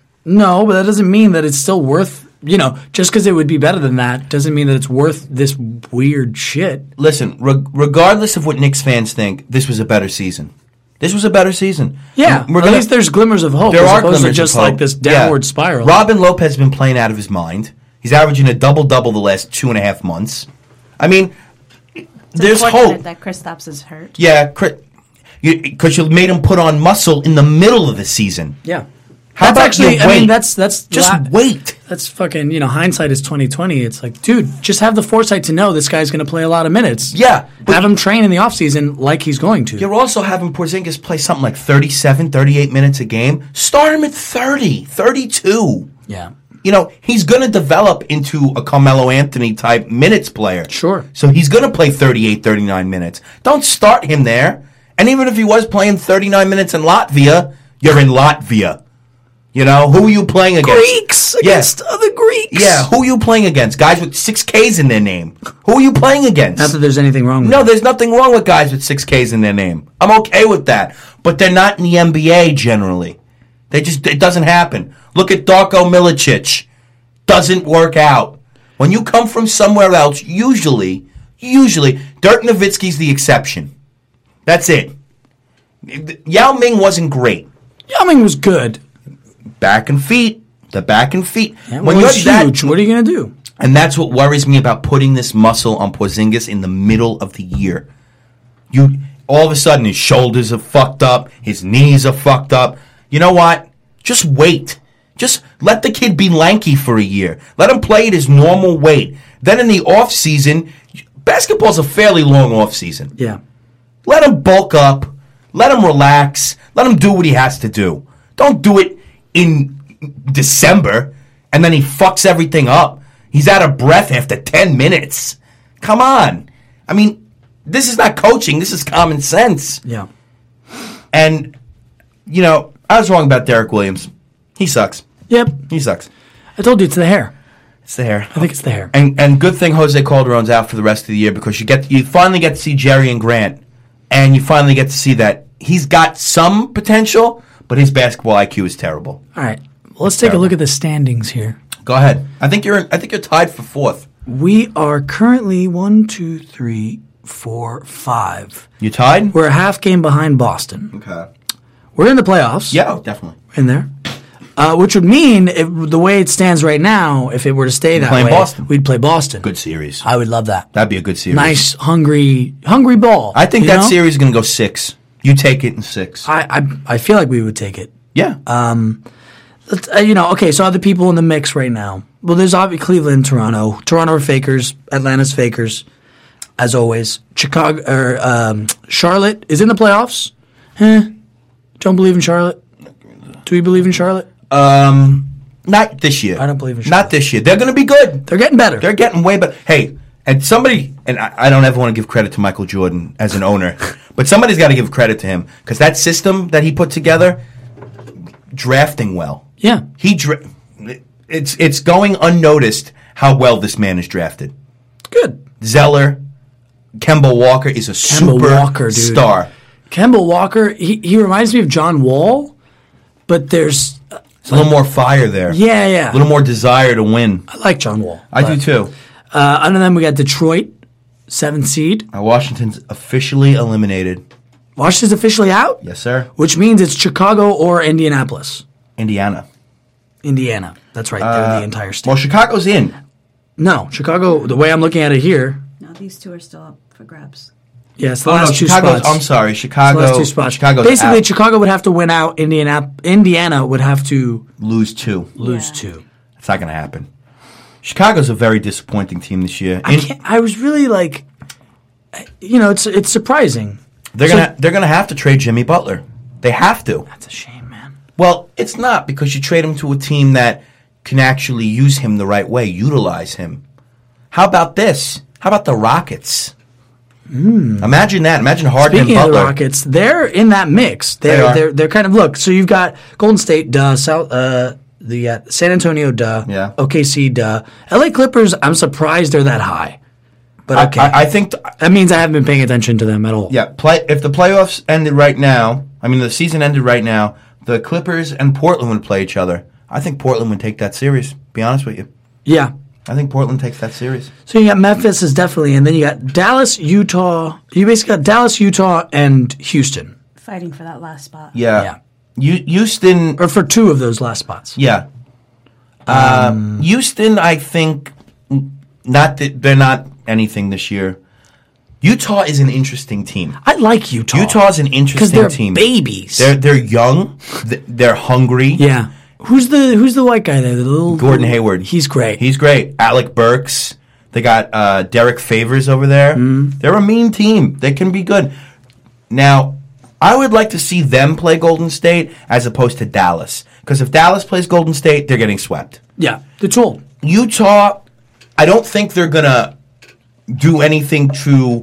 No, but that doesn't mean that it's still worth, you know, just because it would be better than that doesn't mean that it's worth this weird shit. Listen, reg- regardless of what Knicks fans think, this was a better season. This was a better season. Yeah, And we're at gonna- least there's glimmers of hope. There as are opposed glimmers to just of hope. like this Yeah. downward spiral. Robin Lopez has been playing out of his mind. He's averaging a double-double the last two and a half months. I mean, It's there's unfortunate hope. that Kristaps is hurt. Yeah, because you, you made him put on muscle in the middle of the season. Yeah. How That's about actually, you I mean, wait? that's, that's, Just la- wait. That's fucking, you know, hindsight is twenty twenty. It's like, dude, just have the foresight to know this guy's going to play a lot of minutes. Yeah, but Have him train in the offseason like he's going to. You're also having Porzingis play something like thirty-seven, thirty-eight minutes a game. Start him at thirty, thirty-two. Yeah. You know, he's going to develop into a Carmelo Anthony type minutes player. Sure. So he's going to play thirty-eight, thirty-nine minutes. Don't start him there. And even if he was playing thirty-nine minutes in Latvia, you're in Latvia. You know, who are you playing against? Greeks against Yeah. other Greeks. Yeah, who are you playing against? Guys with six Ks in their name. Who are you playing against? Not that there's anything wrong with No, it. there's nothing wrong with guys with six Ks in their name. I'm okay with that. But they're not in the N B A generally. They just it doesn't happen. Look at Darko Milicic. Doesn't work out. When you come from somewhere else, usually, usually, Dirk Nowitzki's the exception. That's it. Yao Ming wasn't great. Yao Ming was good. Back and feet. The back and feet. Yeah, when well, you're he's that, huge. What are you going to do? and that's what worries me about putting this muscle on Porzingis in the middle of the year. You all of a sudden his shoulders are fucked up, his knees are fucked up. You know what? Just wait. Just let the kid be lanky for a year. Let him play at his normal weight. Then in the off season, basketball's a fairly long off season. Yeah. Let him bulk up. Let him relax. Let him do what he has to do. Don't do it in December and then he fucks everything up. He's out of breath after ten minutes. Come on. I mean, this is not coaching. This is common sense. Yeah. And, you know, I was wrong about Derek Williams. He sucks. Yep. He sucks. I told you it's the hair. It's the hair. I think it's the hair. And and good thing Jose Calderon's out for the rest of the year because you get you finally get to see Jerry and Grant, and you finally get to see that he's got some potential, but his basketball I Q is terrible. All right. Well, let's take Terrible. a look at the standings here. Go ahead. I think you're I think you're tied for fourth. We are currently one, two, three, four, five. You tied? We're a half game behind Boston. Okay. We're in the playoffs. Yeah, definitely. In there. Uh, which would mean, if, the way it stands right now, if it were to stay that playing way, Boston. we'd play Boston. Good series. I would love that. That'd be a good series. Nice, hungry, hungry ball. I think you that know? series is going to go six. You take it in six. I, I I feel like we would take it. yeah. Um, let's, uh, you know, okay, so other people in the mix right now. Well, there's obviously Cleveland, Toronto. Toronto are fakers. Atlanta's fakers, as always. Chicago or um, Charlotte is in the playoffs. Huh? Don't believe in Charlotte. Do we believe in Charlotte? Um, not this year. I don't believe in Charlotte. Not this year. They're going to be good. They're getting better. They're getting way better. Hey, and somebody, and I, I don't ever want to give credit to Michael Jordan as an owner, but somebody's got to give credit to him because that system that he put together, drafting well. Yeah. He dra- it's it's going unnoticed how well this man is drafted. Good. Zeller, Kemba Walker is a Kemba super Walker, dude. star. Kemba Walker, he, he reminds me of John Wall, but there's... Uh, There's a little more fire there. yeah, yeah. A little more desire to win. I like John Wall. I but, do too. Uh, under them, we got Detroit, seventh seed. Uh, Washington's officially eliminated. Washington's officially out? Yes, sir. Which means it's Chicago or Indianapolis. Indiana. Indiana. That's right. They're the entire state. Well, Chicago's in. No, Chicago, the way I'm looking at it here, No, these two are still up for grabs. yeah, it's the Oh, last no, two Chicago's, spots. I'm sorry. It's Chicago. the last two spots. Chicago's Basically, out. Chicago would have to win out. Indiana, Indiana would have to Lose two. lose Yeah. two. It's not going to happen. Chicago's a very disappointing team this year. I In- can't, I was really like, you know, it's it's surprising. they're So- gonna they're gonna have to trade Jimmy Butler. They have to. That's a shame, man. Well, it's not because you trade him to a team that can actually use him the right way, utilize him. How about this? How about the Rockets? Imagine that. Imagine Harden Speaking and of the Butler. Rockets, they're in that mix. They They're are. they're they're kind of look. So you've got Golden State, duh. South, uh, the uh, San Antonio, duh. Yeah. O K C, duh. L A Clippers. I'm surprised they're that high. But I- okay, I, I think. Th- that means I haven't been paying attention to them at all. yeah. Play if the playoffs ended right now. I mean, the season ended right now. The Clippers and Portland would play each other. I think Portland would take that series. Be honest with you. Yeah. I think Portland takes that series. So you got Memphis is definitely, and then you got Dallas, Utah. You basically got Dallas, Utah, and Houston, Fighting for that last spot. Yeah. Yeah. You, Houston. or for two of those last spots. Yeah. Um, Houston, I think, n- not that they're not anything this year. Utah is an interesting team. I like Utah. Utah's an because interesting they're team. babies. They're they're young. th- They're hungry. yeah. Who's the Who's the white guy there? The little Gordon Hayward. He's great. He's great. Alec Burks. They got uh, Derek Favors over there. Mm-hmm. They're a mean team. They can be good. Now, I would like to see them play Golden State as opposed to Dallas. Because if Dallas plays Golden State, they're getting swept. yeah. It's old. Utah, I don't think they're going to do anything to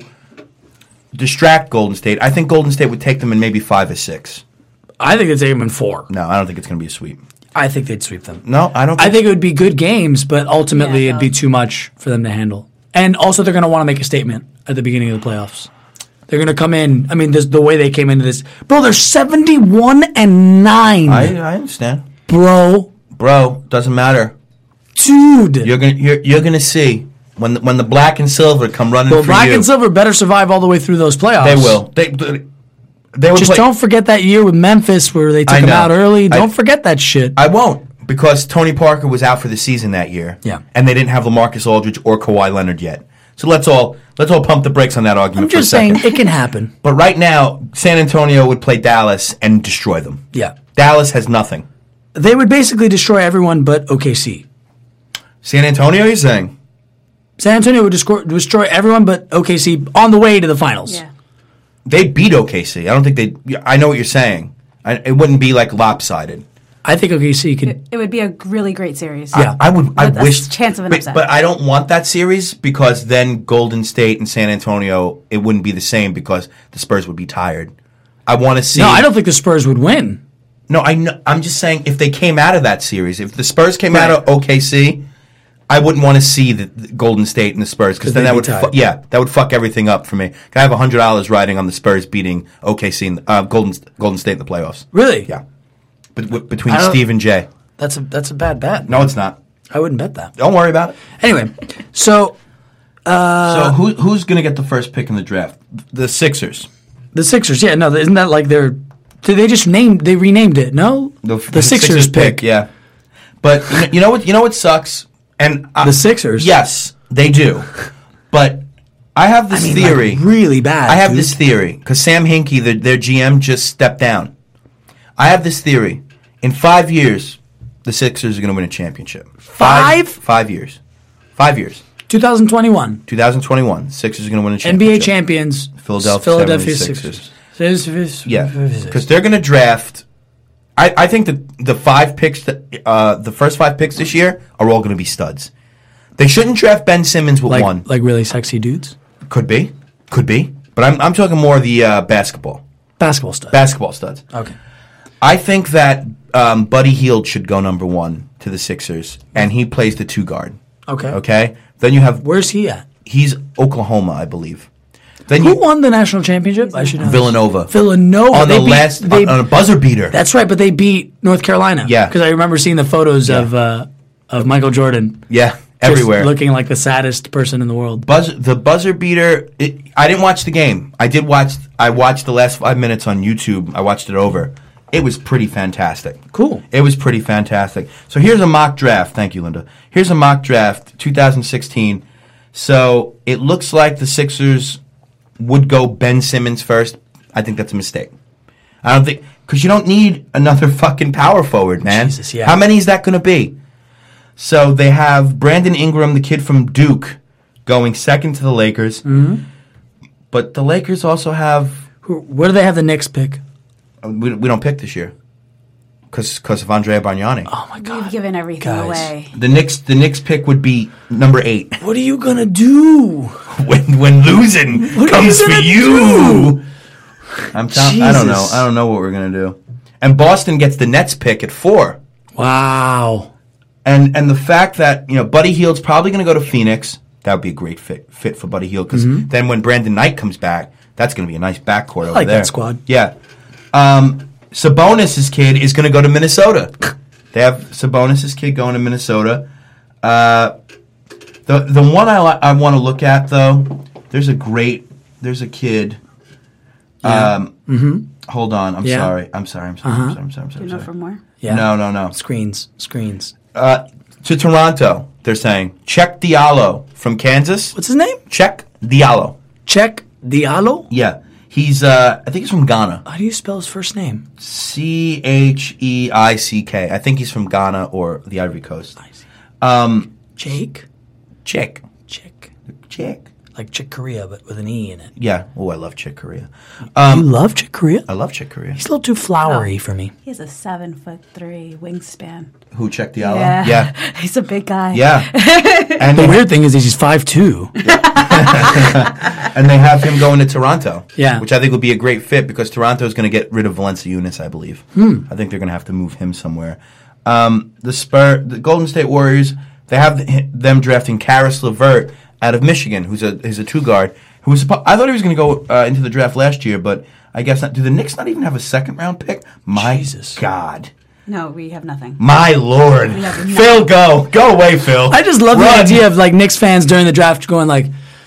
distract Golden State. I think Golden State would take them in maybe five or six. I think it's aim in four. No, I don't think it's going to be a sweep. I think they'd sweep them. No, I don't I think it would be good games, but ultimately Yeah, it'd be no. too much for them to handle. And also, they're going to want to make a statement at the beginning of the playoffs. They're going to come in. I mean, this, the way they came into this, bro. They're seventy-one and nine, I, I understand. bro. Bro, doesn't matter. Dude, You're going to you're, you're going to see when the, when the black and silver come running well, for black you. and silver better survive all the way through those playoffs. They will. They they, they would Just play. don't forget that year with Memphis where they took I them know. out early. I- Don't forget that shit. I won't because Tony Parker was out for the season that year. Yeah. And they didn't have LaMarcus Aldridge or Kawhi Leonard yet. So let's all let's all pump the brakes on that argument I'm for a just second. saying it can happen. But right now, San Antonio would play Dallas and destroy them. Yeah, Dallas has nothing. they would basically destroy everyone but O K C. San Antonio, you're saying? San Antonio would destroy, destroy everyone but O K C on the way to the finals. Yeah. They beat O K C. I don't think they. I know what you're saying. I, it wouldn't be like lopsided. I think O K C could. It, it would be a really great series. Yeah. I would. I With a wish. chance of an but, upset. but I don't want that series because then Golden State and San Antonio, it wouldn't be the same because the Spurs would be tired. I want to see. No, I don't think the Spurs would win. No, I know, I'm just saying if they came out of that series, if the Spurs came out Right. of O K C, I wouldn't want to see the, the Golden State and the Spurs because 'Cause then they'd that be would tired. fu- yeah that would fuck everything up for me. I have a hundred dollars riding on the Spurs beating O K C and uh, Golden Golden State in the playoffs. Really? Yeah, but w- between I don't- Steve and Jay. That's a that's a bad bet. No, it's not. I wouldn't bet that. Don't worry about it. Anyway, so so who who's gonna get the first pick in the draft? The Sixers. the Sixers, yeah, no, isn't that like their? Did they just named? They renamed it? No, The, the Sixers, pick. Yeah, but you know, you know what? You know what sucks? And I, The Sixers? Yes, they do. But I have this I mean, theory. like, really bad. I have dude. this theory because Sam Hinkie, the, their G M, just stepped down. I have this theory. In five years, the Sixers are going to win a championship. Five? Five years. Five years. twenty twenty-one. twenty twenty-one. Sixers are going to win a N championship. B A champions. Philadelphia, Philadelphia seventy-sixers. Sixers. Yeah, because they're going to draft. I, I think that the five picks, that, uh, the first five picks this year are all going to be studs. They shouldn't draft Ben Simmons with like, one. Like really sexy dudes? Could be. Could be. But I'm, I'm talking more the uh, basketball. Basketball studs. Basketball studs. Okay. I think that um, Buddy Hield should go number one to the Sixers, and he plays the two guard. Okay. Okay? Then you have... Where's he at? He's Oklahoma, I believe. Then Who you, won the national championship? I should know. Villanova. Villanova. On They the beat- last... they- on, on a buzzer beater. That's right, but they beat North Carolina. Yeah. Because I remember seeing the photos Yeah. of uh, of Michael Jordan. Yeah, just everywhere. looking like the saddest person in the world. Buzz, the buzzer beater. It, I didn't watch the game. I did watch. I watched the last five minutes on YouTube. I watched it over. It was pretty fantastic. Cool. It was pretty fantastic. So here's a mock draft. Thank you, Linda. Here's a mock draft, twenty sixteen. So it looks like the Sixers would go Ben Simmons first. I think that's a mistake. I don't think because you don't need another fucking power forward, man. Jesus, yeah. How many is that going to be? So they have Brandon Ingram, the kid from Duke, going second to the Lakers. Mm-hmm. But the Lakers also have... Who, where do they have the Knicks pick? We, we don't pick this year because of Andrea Bargnani. Oh, my God. We've given everything Guys. away. The Knicks the Knicks pick would be number eight. What are you going to do? when when losing What are comes you for gonna you. do? I'm telling. I don't know. Jesus. I don't know what we're gonna do. And Boston gets the Nets pick at four. Wow. And and the fact that you know Buddy Hield's probably gonna go to Phoenix. That would be a great fit fit for Buddy Hield because Mm-hmm. then when Brandon Knight comes back, that's gonna be a nice backcourt over like there. that squad. Yeah. Um, Sabonis' kid is gonna go to Minnesota. They have Sabonis' kid going to Minnesota. Uh, the the one I li- I want to look at though, there's a great there's a kid. Yeah. Um, Mm-hmm. Hold on, I'm Yeah. sorry, I'm sorry, I'm sorry, Uh-huh. I'm sorry, I'm sorry, I'm Do sorry. you know I'm sorry. from where? Yeah. No, no, no. Screens. Screens. Uh, to Toronto, they're saying Czech Diallo from Kansas. What's his name? Czech Diallo. Czech Diallo? Yeah, he's uh, I think he's from Ghana. How do you spell his first name? C H E I C K. I think he's from Ghana or the Ivory Coast. I see. Um, Jake? Czech. Czech. Czech. Like Chick Corea, but with an E in it. Yeah. Oh, I love Czech Korea. you Um, love Chick Corea? I love Czech Korea. He's a little too flowery Oh. for me. He has a seven foot three wingspan. Who Czech Diallo? Yeah. Yeah. He's a big guy. Yeah. And The they, weird thing is he's five two. and they have him going to Toronto. Yeah. Which I think would be a great fit because Toronto is going to get rid of Valanciunas, I believe. Hmm. I think they're going to have to move him somewhere. Um, the Spur, the Golden State Warriors, they have the, them drafting Karis LeVert out of Michigan, who's a who's a two guard. Who was suppo- I thought he was going to go uh, into the draft last year, but I guess not. Do the Knicks not even have a second round pick? My Jesus. God. No, we have nothing. My Lord. We have Phil, go. Go away, Phil. I just love Run. the idea of like Knicks fans during the draft going like,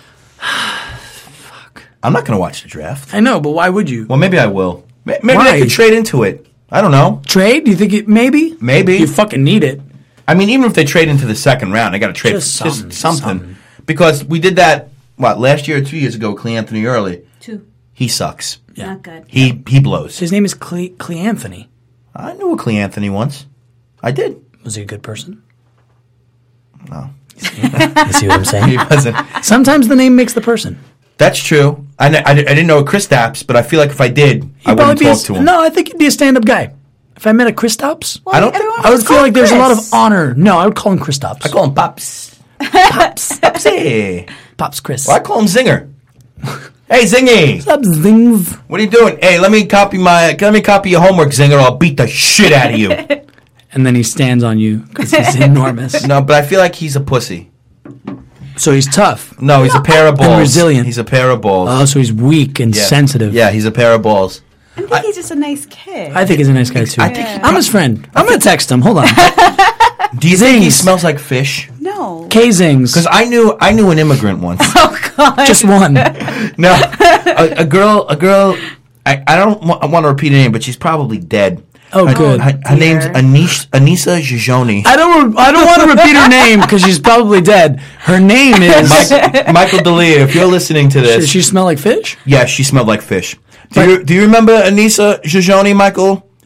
I'm not going to watch the draft. I know, but why would you? Well, maybe I will. Ma- Maybe Why? I could trade into it. I don't know. Trade? Do you think it maybe? Maybe. You fucking need it. I mean, even if they trade into the second round, they got to trade Just just something, something. something. Because we did that, what, last year or two years ago, with Cle Anthony Early. Two. He sucks. Yeah. Not good. He he blows. His name is Cle, Cle Anthony. I knew a Cle Anthony once. I did. Was he a good person? No. You see what I'm He saying? wasn't. Sometimes the name makes the person. That's true. I, kn- I, di- I didn't know a Kristaps, but I feel like if I did, I He'd wouldn't probably be a, talk to him. No, I think he'd be a stand-up guy. If I met a Kristaps, I don't think- everyone I would was feel like called there's a lot of Chris. honor. No, I would call him Kristaps. I call him Pops. Pops. Popsy. Pops Chris. Well, I call him Zinger. Hey, Zingy. What's up, Zings? What are you doing? Hey, let me copy my. Let me copy your homework, Zinger. Or I'll beat the shit out of you. And then he stands on you because he's enormous. No, but I feel like he's a pussy. So he's tough. No, he's a pair of balls. resilient. He's a pair of balls. Oh, so he's weak and Yeah. sensitive. Yeah, he's a pair of balls. I think he's just a nice kid. I think he's a nice guy too. I think he I'm his friend. I'm gonna text him. Hold on. Do you think he Zings. smells like fish? no. K Zings. Because I knew I knew an immigrant once. Just one. No, a, a girl, a girl. I, I don't wa- I want to repeat her name, but she's probably dead. Oh, her, good. Her, her name's Dear. Anish, Anissa Jajoni. I don't. I don't want to repeat her name because she's probably dead. Her name is. Mike, Michael D'Elia, if you're listening to this, Does she smell like fish? yeah, she smelled like fish. Do But- you do you remember Anissa Jajoni, Michael?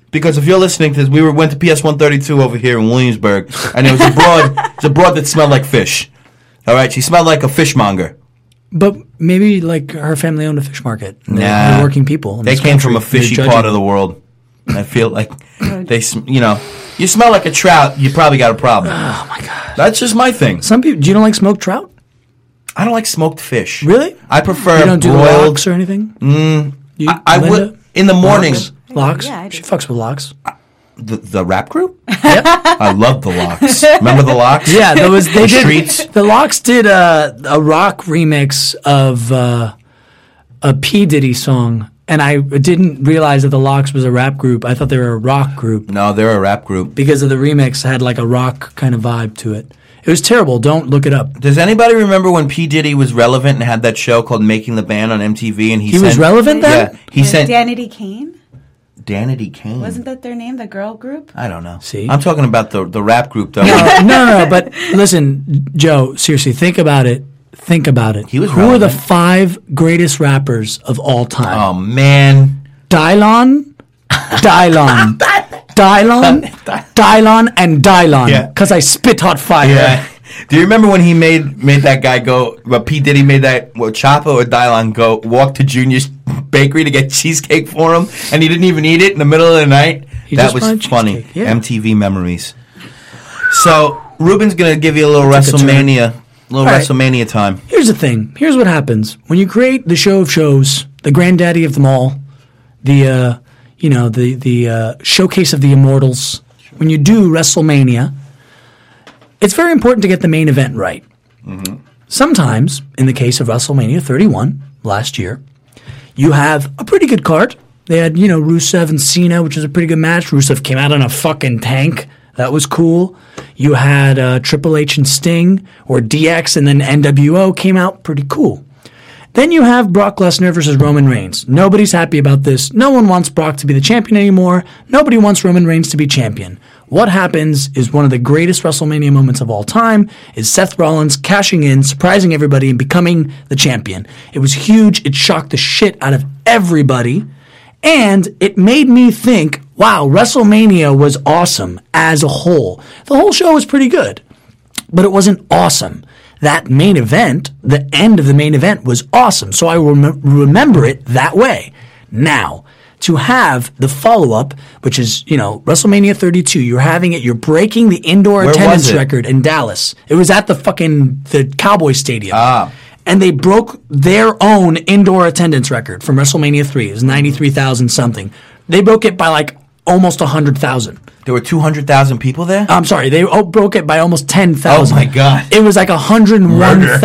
Because if you're listening to this, we were went to P S one thirty-two over here in Williamsburg, and there was a broad, it's a broad that smelled like fish. All right, she smelled like a fishmonger. But maybe like her family owned a fish market. And Nah, they're, they're working people. in They this came country. from a fishy They're part judging. of the world. I feel like they, sm- you know, you smell like a trout, you probably got a problem. Oh my god! That's just my thing. Some people. Do you don't like smoked trout? I don't like smoked fish. Really? I prefer You don't do the broiled. lox or anything? Mm, you, I, I Linda? would in the morning. Lox? Lox? Yeah, I do. She fucks with lox. The, the rap group? I love the Locks. Remember the Locks? Yeah, there was they The did. Streets? The Lox did a a rock remix of uh, a P Diddy song, and I didn't realize that the Lox was a rap group. I thought they were a rock group No, they're a rap group. because of the remix had like a rock kind of vibe to it. It was terrible. Don't look it up. Does anybody remember when P. Diddy was relevant and had that show called Making the Band on M T V? And he, He sent, was relevant then? Yeah, he Was sent Danity Kane? Danity Kane. Wasn't that their name? The girl group? I don't know. See? I'm talking about the the rap group though. No, no, no, no. But listen, Joe. Seriously, think about it. Think about it. He was Who are the relevant. five greatest rappers of all time? Oh man, Dylon, Dylon, Dylon, Dylon, and Dylon. Yeah. Because I spit hot fire. yeah. Do you remember when he made made that guy go? Well, P. Diddy made that well, Choppa or Dylon go walk to Junior's bakery to get cheesecake for him, and he didn't even eat it in the middle of the night. He that just was wanted funny. cheesecake, yeah. M T V memories. So Ruben's gonna give you a little Took a turn. WrestleMania, little All right. WrestleMania time. Here's the thing. Here's what happens when you create the show of shows, the granddaddy of them all, the uh, you know the the uh, showcase of the immortals. When you do WrestleMania, it's very important to get the main event right. Sometimes, in the case of WrestleMania thirty-one last year, you have a pretty good card. They had, you know, Rusev and Cena, which was a pretty good match. Rusev came out on a fucking tank. That was cool. You had uh, Triple H and Sting, or D X, and then N W O came out. Pretty cool. Then you have Brock Lesnar versus Roman Reigns. Nobody's happy about this. No one wants Brock to be the champion anymore. Nobody wants Roman Reigns to be champion. What happens is one of the greatest WrestleMania moments of all time is Seth Rollins cashing in, surprising everybody, and becoming the champion. It was huge. It shocked the shit out of everybody. And it made me think, wow, WrestleMania was awesome as a whole. The whole show was pretty good, but it wasn't awesome. That main event, the end of the main event, was awesome. So I rem- remember it that way. Now, to have the follow-up, which is, you know, WrestleMania thirty-two, you're having it, you're breaking the indoor Where attendance was it? record in Dallas. It was at the fucking, the Cowboy Stadium. Ah. And they broke their own indoor attendance record from WrestleMania three. It was ninety-three thousand something. They broke it by like almost one hundred thousand. There were two hundred thousand people there? I'm sorry, they oh, broke it by almost ten thousand. Oh, my God. It was like one hundred one Murder.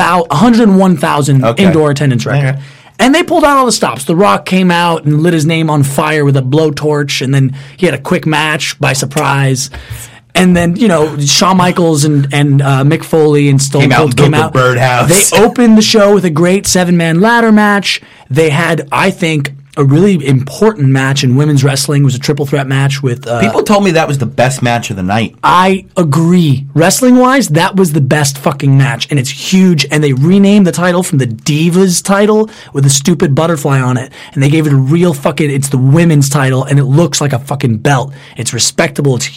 thousand Okay. indoor attendance record. Okay. And they pulled out all the stops. The Rock came out and lit his name on fire with a blowtorch, and then he had a quick match by surprise. And then, you know, Shawn Michaels and, and uh, Mick Foley and Stone Came out Cold and came built out. the birdhouse. They opened the show with a great seven-man ladder match. They had, I think, a really important match in women's wrestling. It was a triple threat match with... Uh, People told me that was the best match of the night. I agree. Wrestling wise, that was the best fucking match, and it's huge. And they renamed the title from the Divas title with a stupid butterfly on it, and they gave it a real fucking. It's the women's title, and it looks like a fucking belt. It's respectable. It's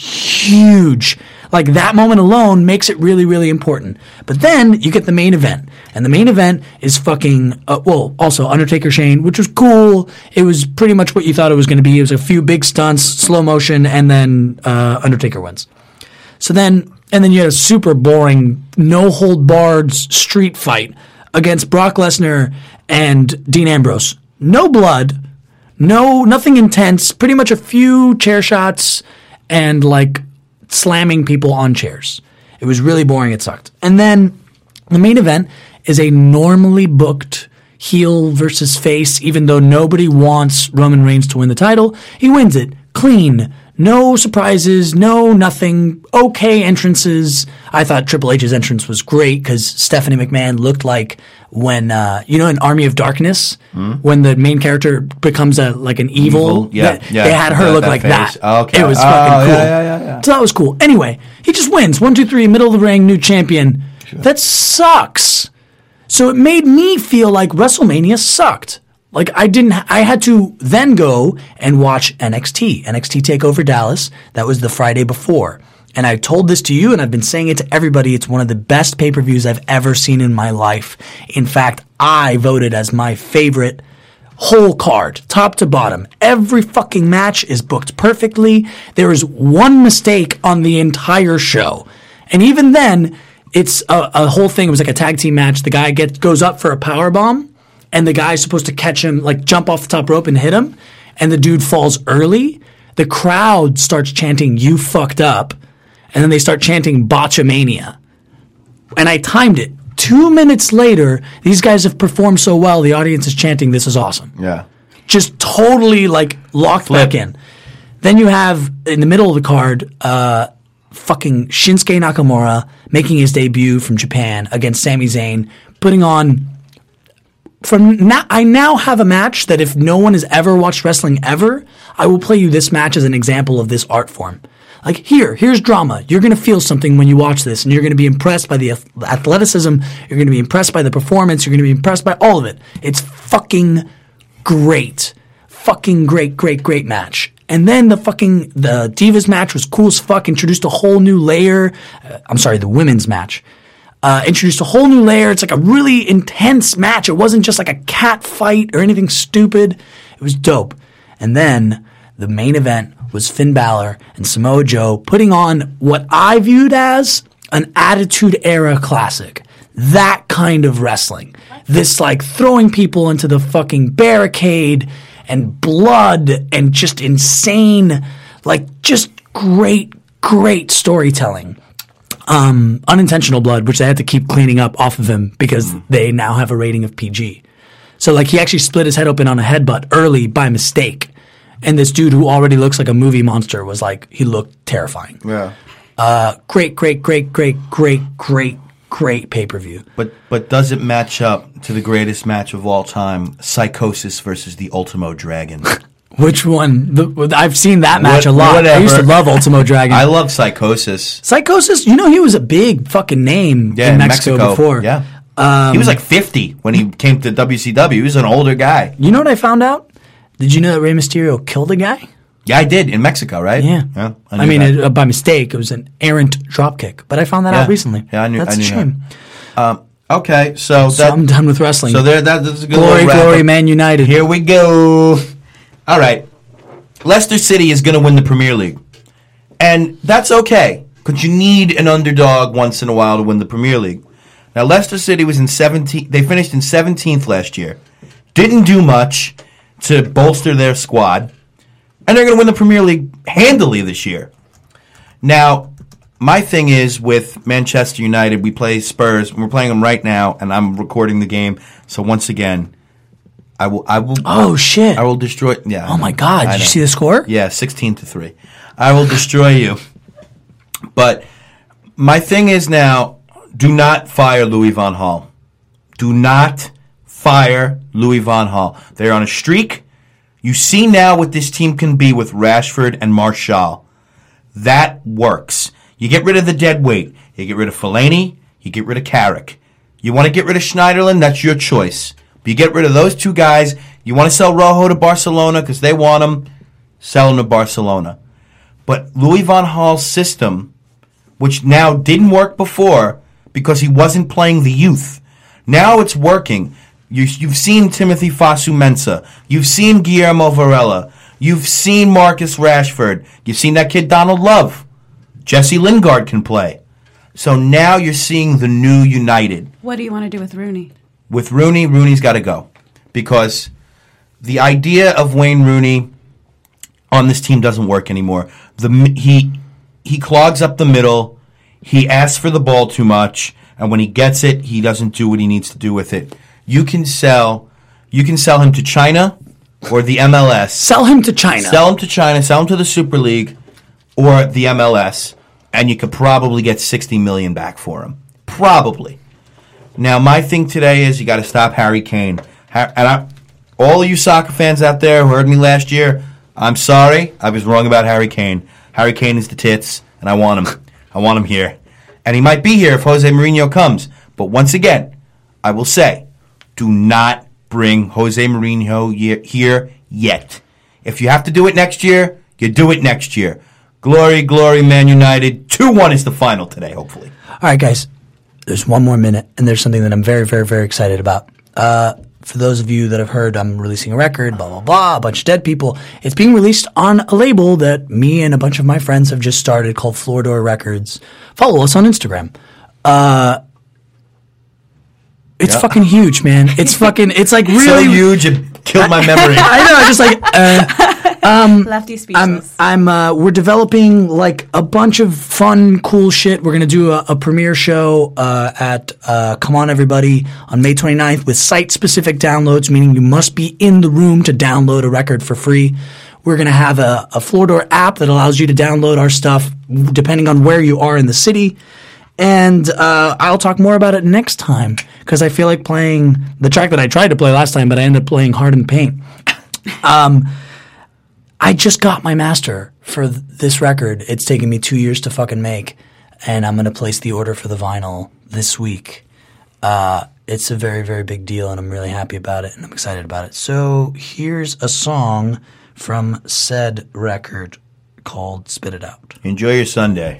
huge. Like that moment alone makes it really, really important. But then you get the main event, and the main event is fucking. Uh, well, also Undertaker Shane, which was cool. It was pretty much what you thought it was going to be. It was a few big stunts, slow motion, and then uh, Undertaker wins. So then, and then you had a super boring, no hold barred street fight against Brock Lesnar and Dean Ambrose. No blood, no nothing intense. Pretty much a few chair shots and like slamming people on chairs. It was really boring. It sucked. And then the main event is a normally booked heel versus face, even though nobody wants Roman Reigns to win the title. He wins it clean. No surprises, no nothing. Okay entrances. I thought Triple H's entrance was great because Stephanie McMahon looked like when, uh, you know, in Army of Darkness, when the main character becomes a like an evil. Evil, yeah, they, yeah. they had her That- look that like face. that. Oh, okay. It was Oh, fucking yeah, cool. yeah, yeah, yeah. So that was cool. Anyway, he just wins. One, two, three, middle of the ring, new champion. That sucks. So it made me feel like WrestleMania sucked. Like I didn't, I had to then go and watch N X T, N X T TakeOver Dallas. That was the Friday before. And I told this to you, and I've been saying it to everybody. It's one of the best pay-per-views I've ever seen in my life. In fact, I voted as my favorite whole card, top to bottom. Every fucking match is booked perfectly. There is one mistake on the entire show. And even then, it's a, a whole thing. It was like a tag team match. The guy gets goes up for a power bomb, and the guy's supposed to catch him, like jump off the top rope and hit him, and the dude falls early. The crowd starts chanting, "You fucked up," and then they start chanting "Botchamania." And I timed it. Two minutes later, these guys have performed so well, the audience is chanting, "This is awesome." Yeah. Just totally like locked Flip. back in. Then you have, in the middle of the card, uh, fucking Shinsuke Nakamura making his debut from Japan against Sami Zayn, putting on... From now, I now have a match that if no one has ever watched wrestling ever, I will play you this match as an example of this art form. Like, here, here's drama. You're going to feel something when you watch this, and you're going to be impressed by the athleticism. You're going to be impressed by the performance. You're going to be impressed by all of it. It's fucking great. Fucking great, great, great match. And then the fucking, the Divas match was cool as fuck, introduced a whole new layer. Uh, I'm sorry, the women's match. Uh, introduced a whole new layer. It's like a really intense match. It wasn't just like a cat fight or anything stupid. It was dope. And then the main event was Finn Balor and Samoa Joe putting on what I viewed as an Attitude Era classic. That kind of wrestling. This like throwing people into the fucking barricade and blood and just insane, like just great, great storytelling. Um, unintentional blood, which they had to keep cleaning up off of him because they now have a rating of P G. So like he actually split his head open on a headbutt early by mistake. And this dude who already looks like a movie monster was like, he looked terrifying. Yeah. Uh, great, great, great, great, great, great, great pay-per-view. But but does it match up to the greatest match of all time, Psychosis versus the Ultimo Dragon? Which one? The, I've seen that match What- a lot. whatever. I used to love Ultimo Dragon. I love Psychosis. Psychosis, you know he was a big fucking name Yeah, in Mexico, before. Yeah. Um, he was like fifty when he came to W C W. He was an older guy. You know what I found out? Did you know that Rey Mysterio killed a guy? Yeah, I did in Mexico, right? Yeah. yeah I, knew mean, that. it, uh, by mistake, it was an errant dropkick. But I found that Yeah. out recently. Yeah, I knew- That's I knew a shame. Um, okay, so, So that, I'm done with wrestling. so there, that, that's a good glory, little wrap glory, up. Man United. Here we go. All right. Leicester City is going to win the Premier League. And that's okay, because you need an underdog once in a while to win the Premier League. Now, Leicester City was in seventeenth. They finished in seventeenth last year. Didn't do much to bolster their squad. And they're going to win the Premier League handily this year. Now, my thing is with Manchester United, we play Spurs. We're playing them right now, and I'm recording the game. So once again, I will. I will. Oh, shit. I will destroy. Yeah. Oh, my God. I Did you know. see the score? Yeah, sixteen to three. I will destroy you. But my thing is now, do not fire Louis van Gaal. Do not fire Louis van Gaal. They're on a streak. You see now what this team can be with Rashford and Martial. That works. You get rid of the dead weight. You get rid of Fellaini. You get rid of Carrick. You want to get rid of Schneiderlin? That's your choice. But you get rid of those two guys. You want to sell Rojo to Barcelona because they want him. Sell him to Barcelona. But Louis van Gaal's system, which now didn't work before because he wasn't playing the youth. Now it's working. You, you've seen Timothy Fosu-Mensah. You've seen Guillermo Varela. You've seen Marcus Rashford. You've seen that kid Donald Love. Jesse Lingard can play. So now you're seeing the new United. What do you want to do with Rooney? With Rooney, Rooney's got to go. Because the idea of Wayne Rooney on this team doesn't work anymore. The he he clogs up the middle. He asks for the ball too much, and when he gets it, he doesn't do what he needs to do with it. You can sell you can sell him to China or the M L S. Sell him to China. Sell him to China, sell him to the Super League or the M L S, and you could probably get sixty million dollars back for him. Probably. Now, my thing today is you got to stop Harry Kane. Ha- and I, all of you soccer fans out there who heard me last year, I'm sorry. I was wrong about Harry Kane. Harry Kane is the tits, and I want him. I want him here. And he might be here if Jose Mourinho comes. But once again, I will say, do not bring Jose Mourinho ye- here yet. If you have to do it next year, you do it next year. Glory, glory, Man United. two one is the final today, hopefully. All right, guys. There's one more minute, and there's something that I'm very, very, very excited about. Uh, for those of you that have heard, I'm releasing a record, blah, blah, blah, a bunch of dead people. It's being released on a label that me and a bunch of my friends have just started called Floor Records. Follow us on Instagram. Uh, it's Yeah. fucking huge, man. It's fucking, it's like really So huge, it killed my memory. I know, just like, uh, Left you I'm, speechless. I'm, uh, we're developing like a bunch of fun, cool shit. We're gonna do a, a premiere show uh, at uh, Come On Everybody on May twenty-ninth with site-specific downloads, meaning you must be in the room to download a record for free. We're gonna have a, a Floor app that allows you to download our stuff depending on where you are in the city. And uh, I'll talk more about it next time because I feel like playing the track that I tried to play last time, but I ended up playing Hard in Paint. Um, I just got my master for th- this record. It's taken me two years to fucking make, and I'm going to place the order for the vinyl this week. Uh, it's a very, very big deal, and I'm really happy about it, and I'm excited about it. So here's a song from said record called Spit It Out. Enjoy your Sunday.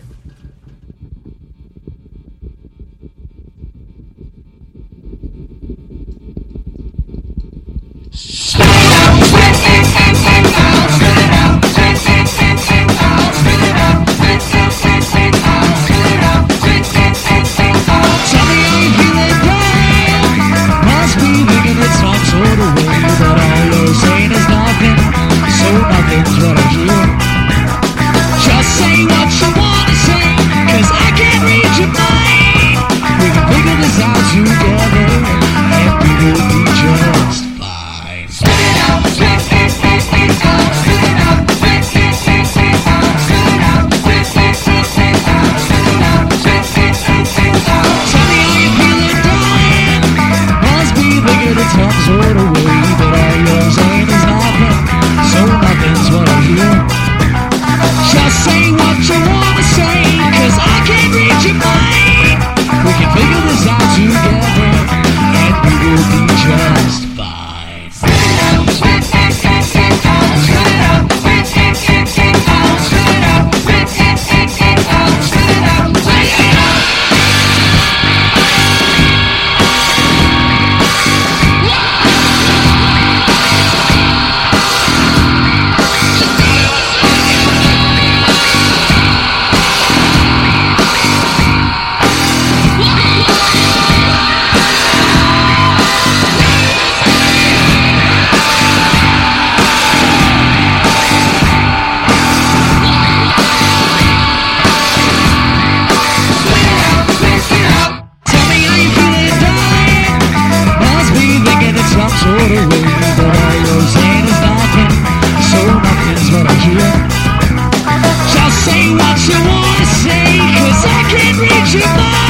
Just say what you wanna say, 'cause I can't read your mind.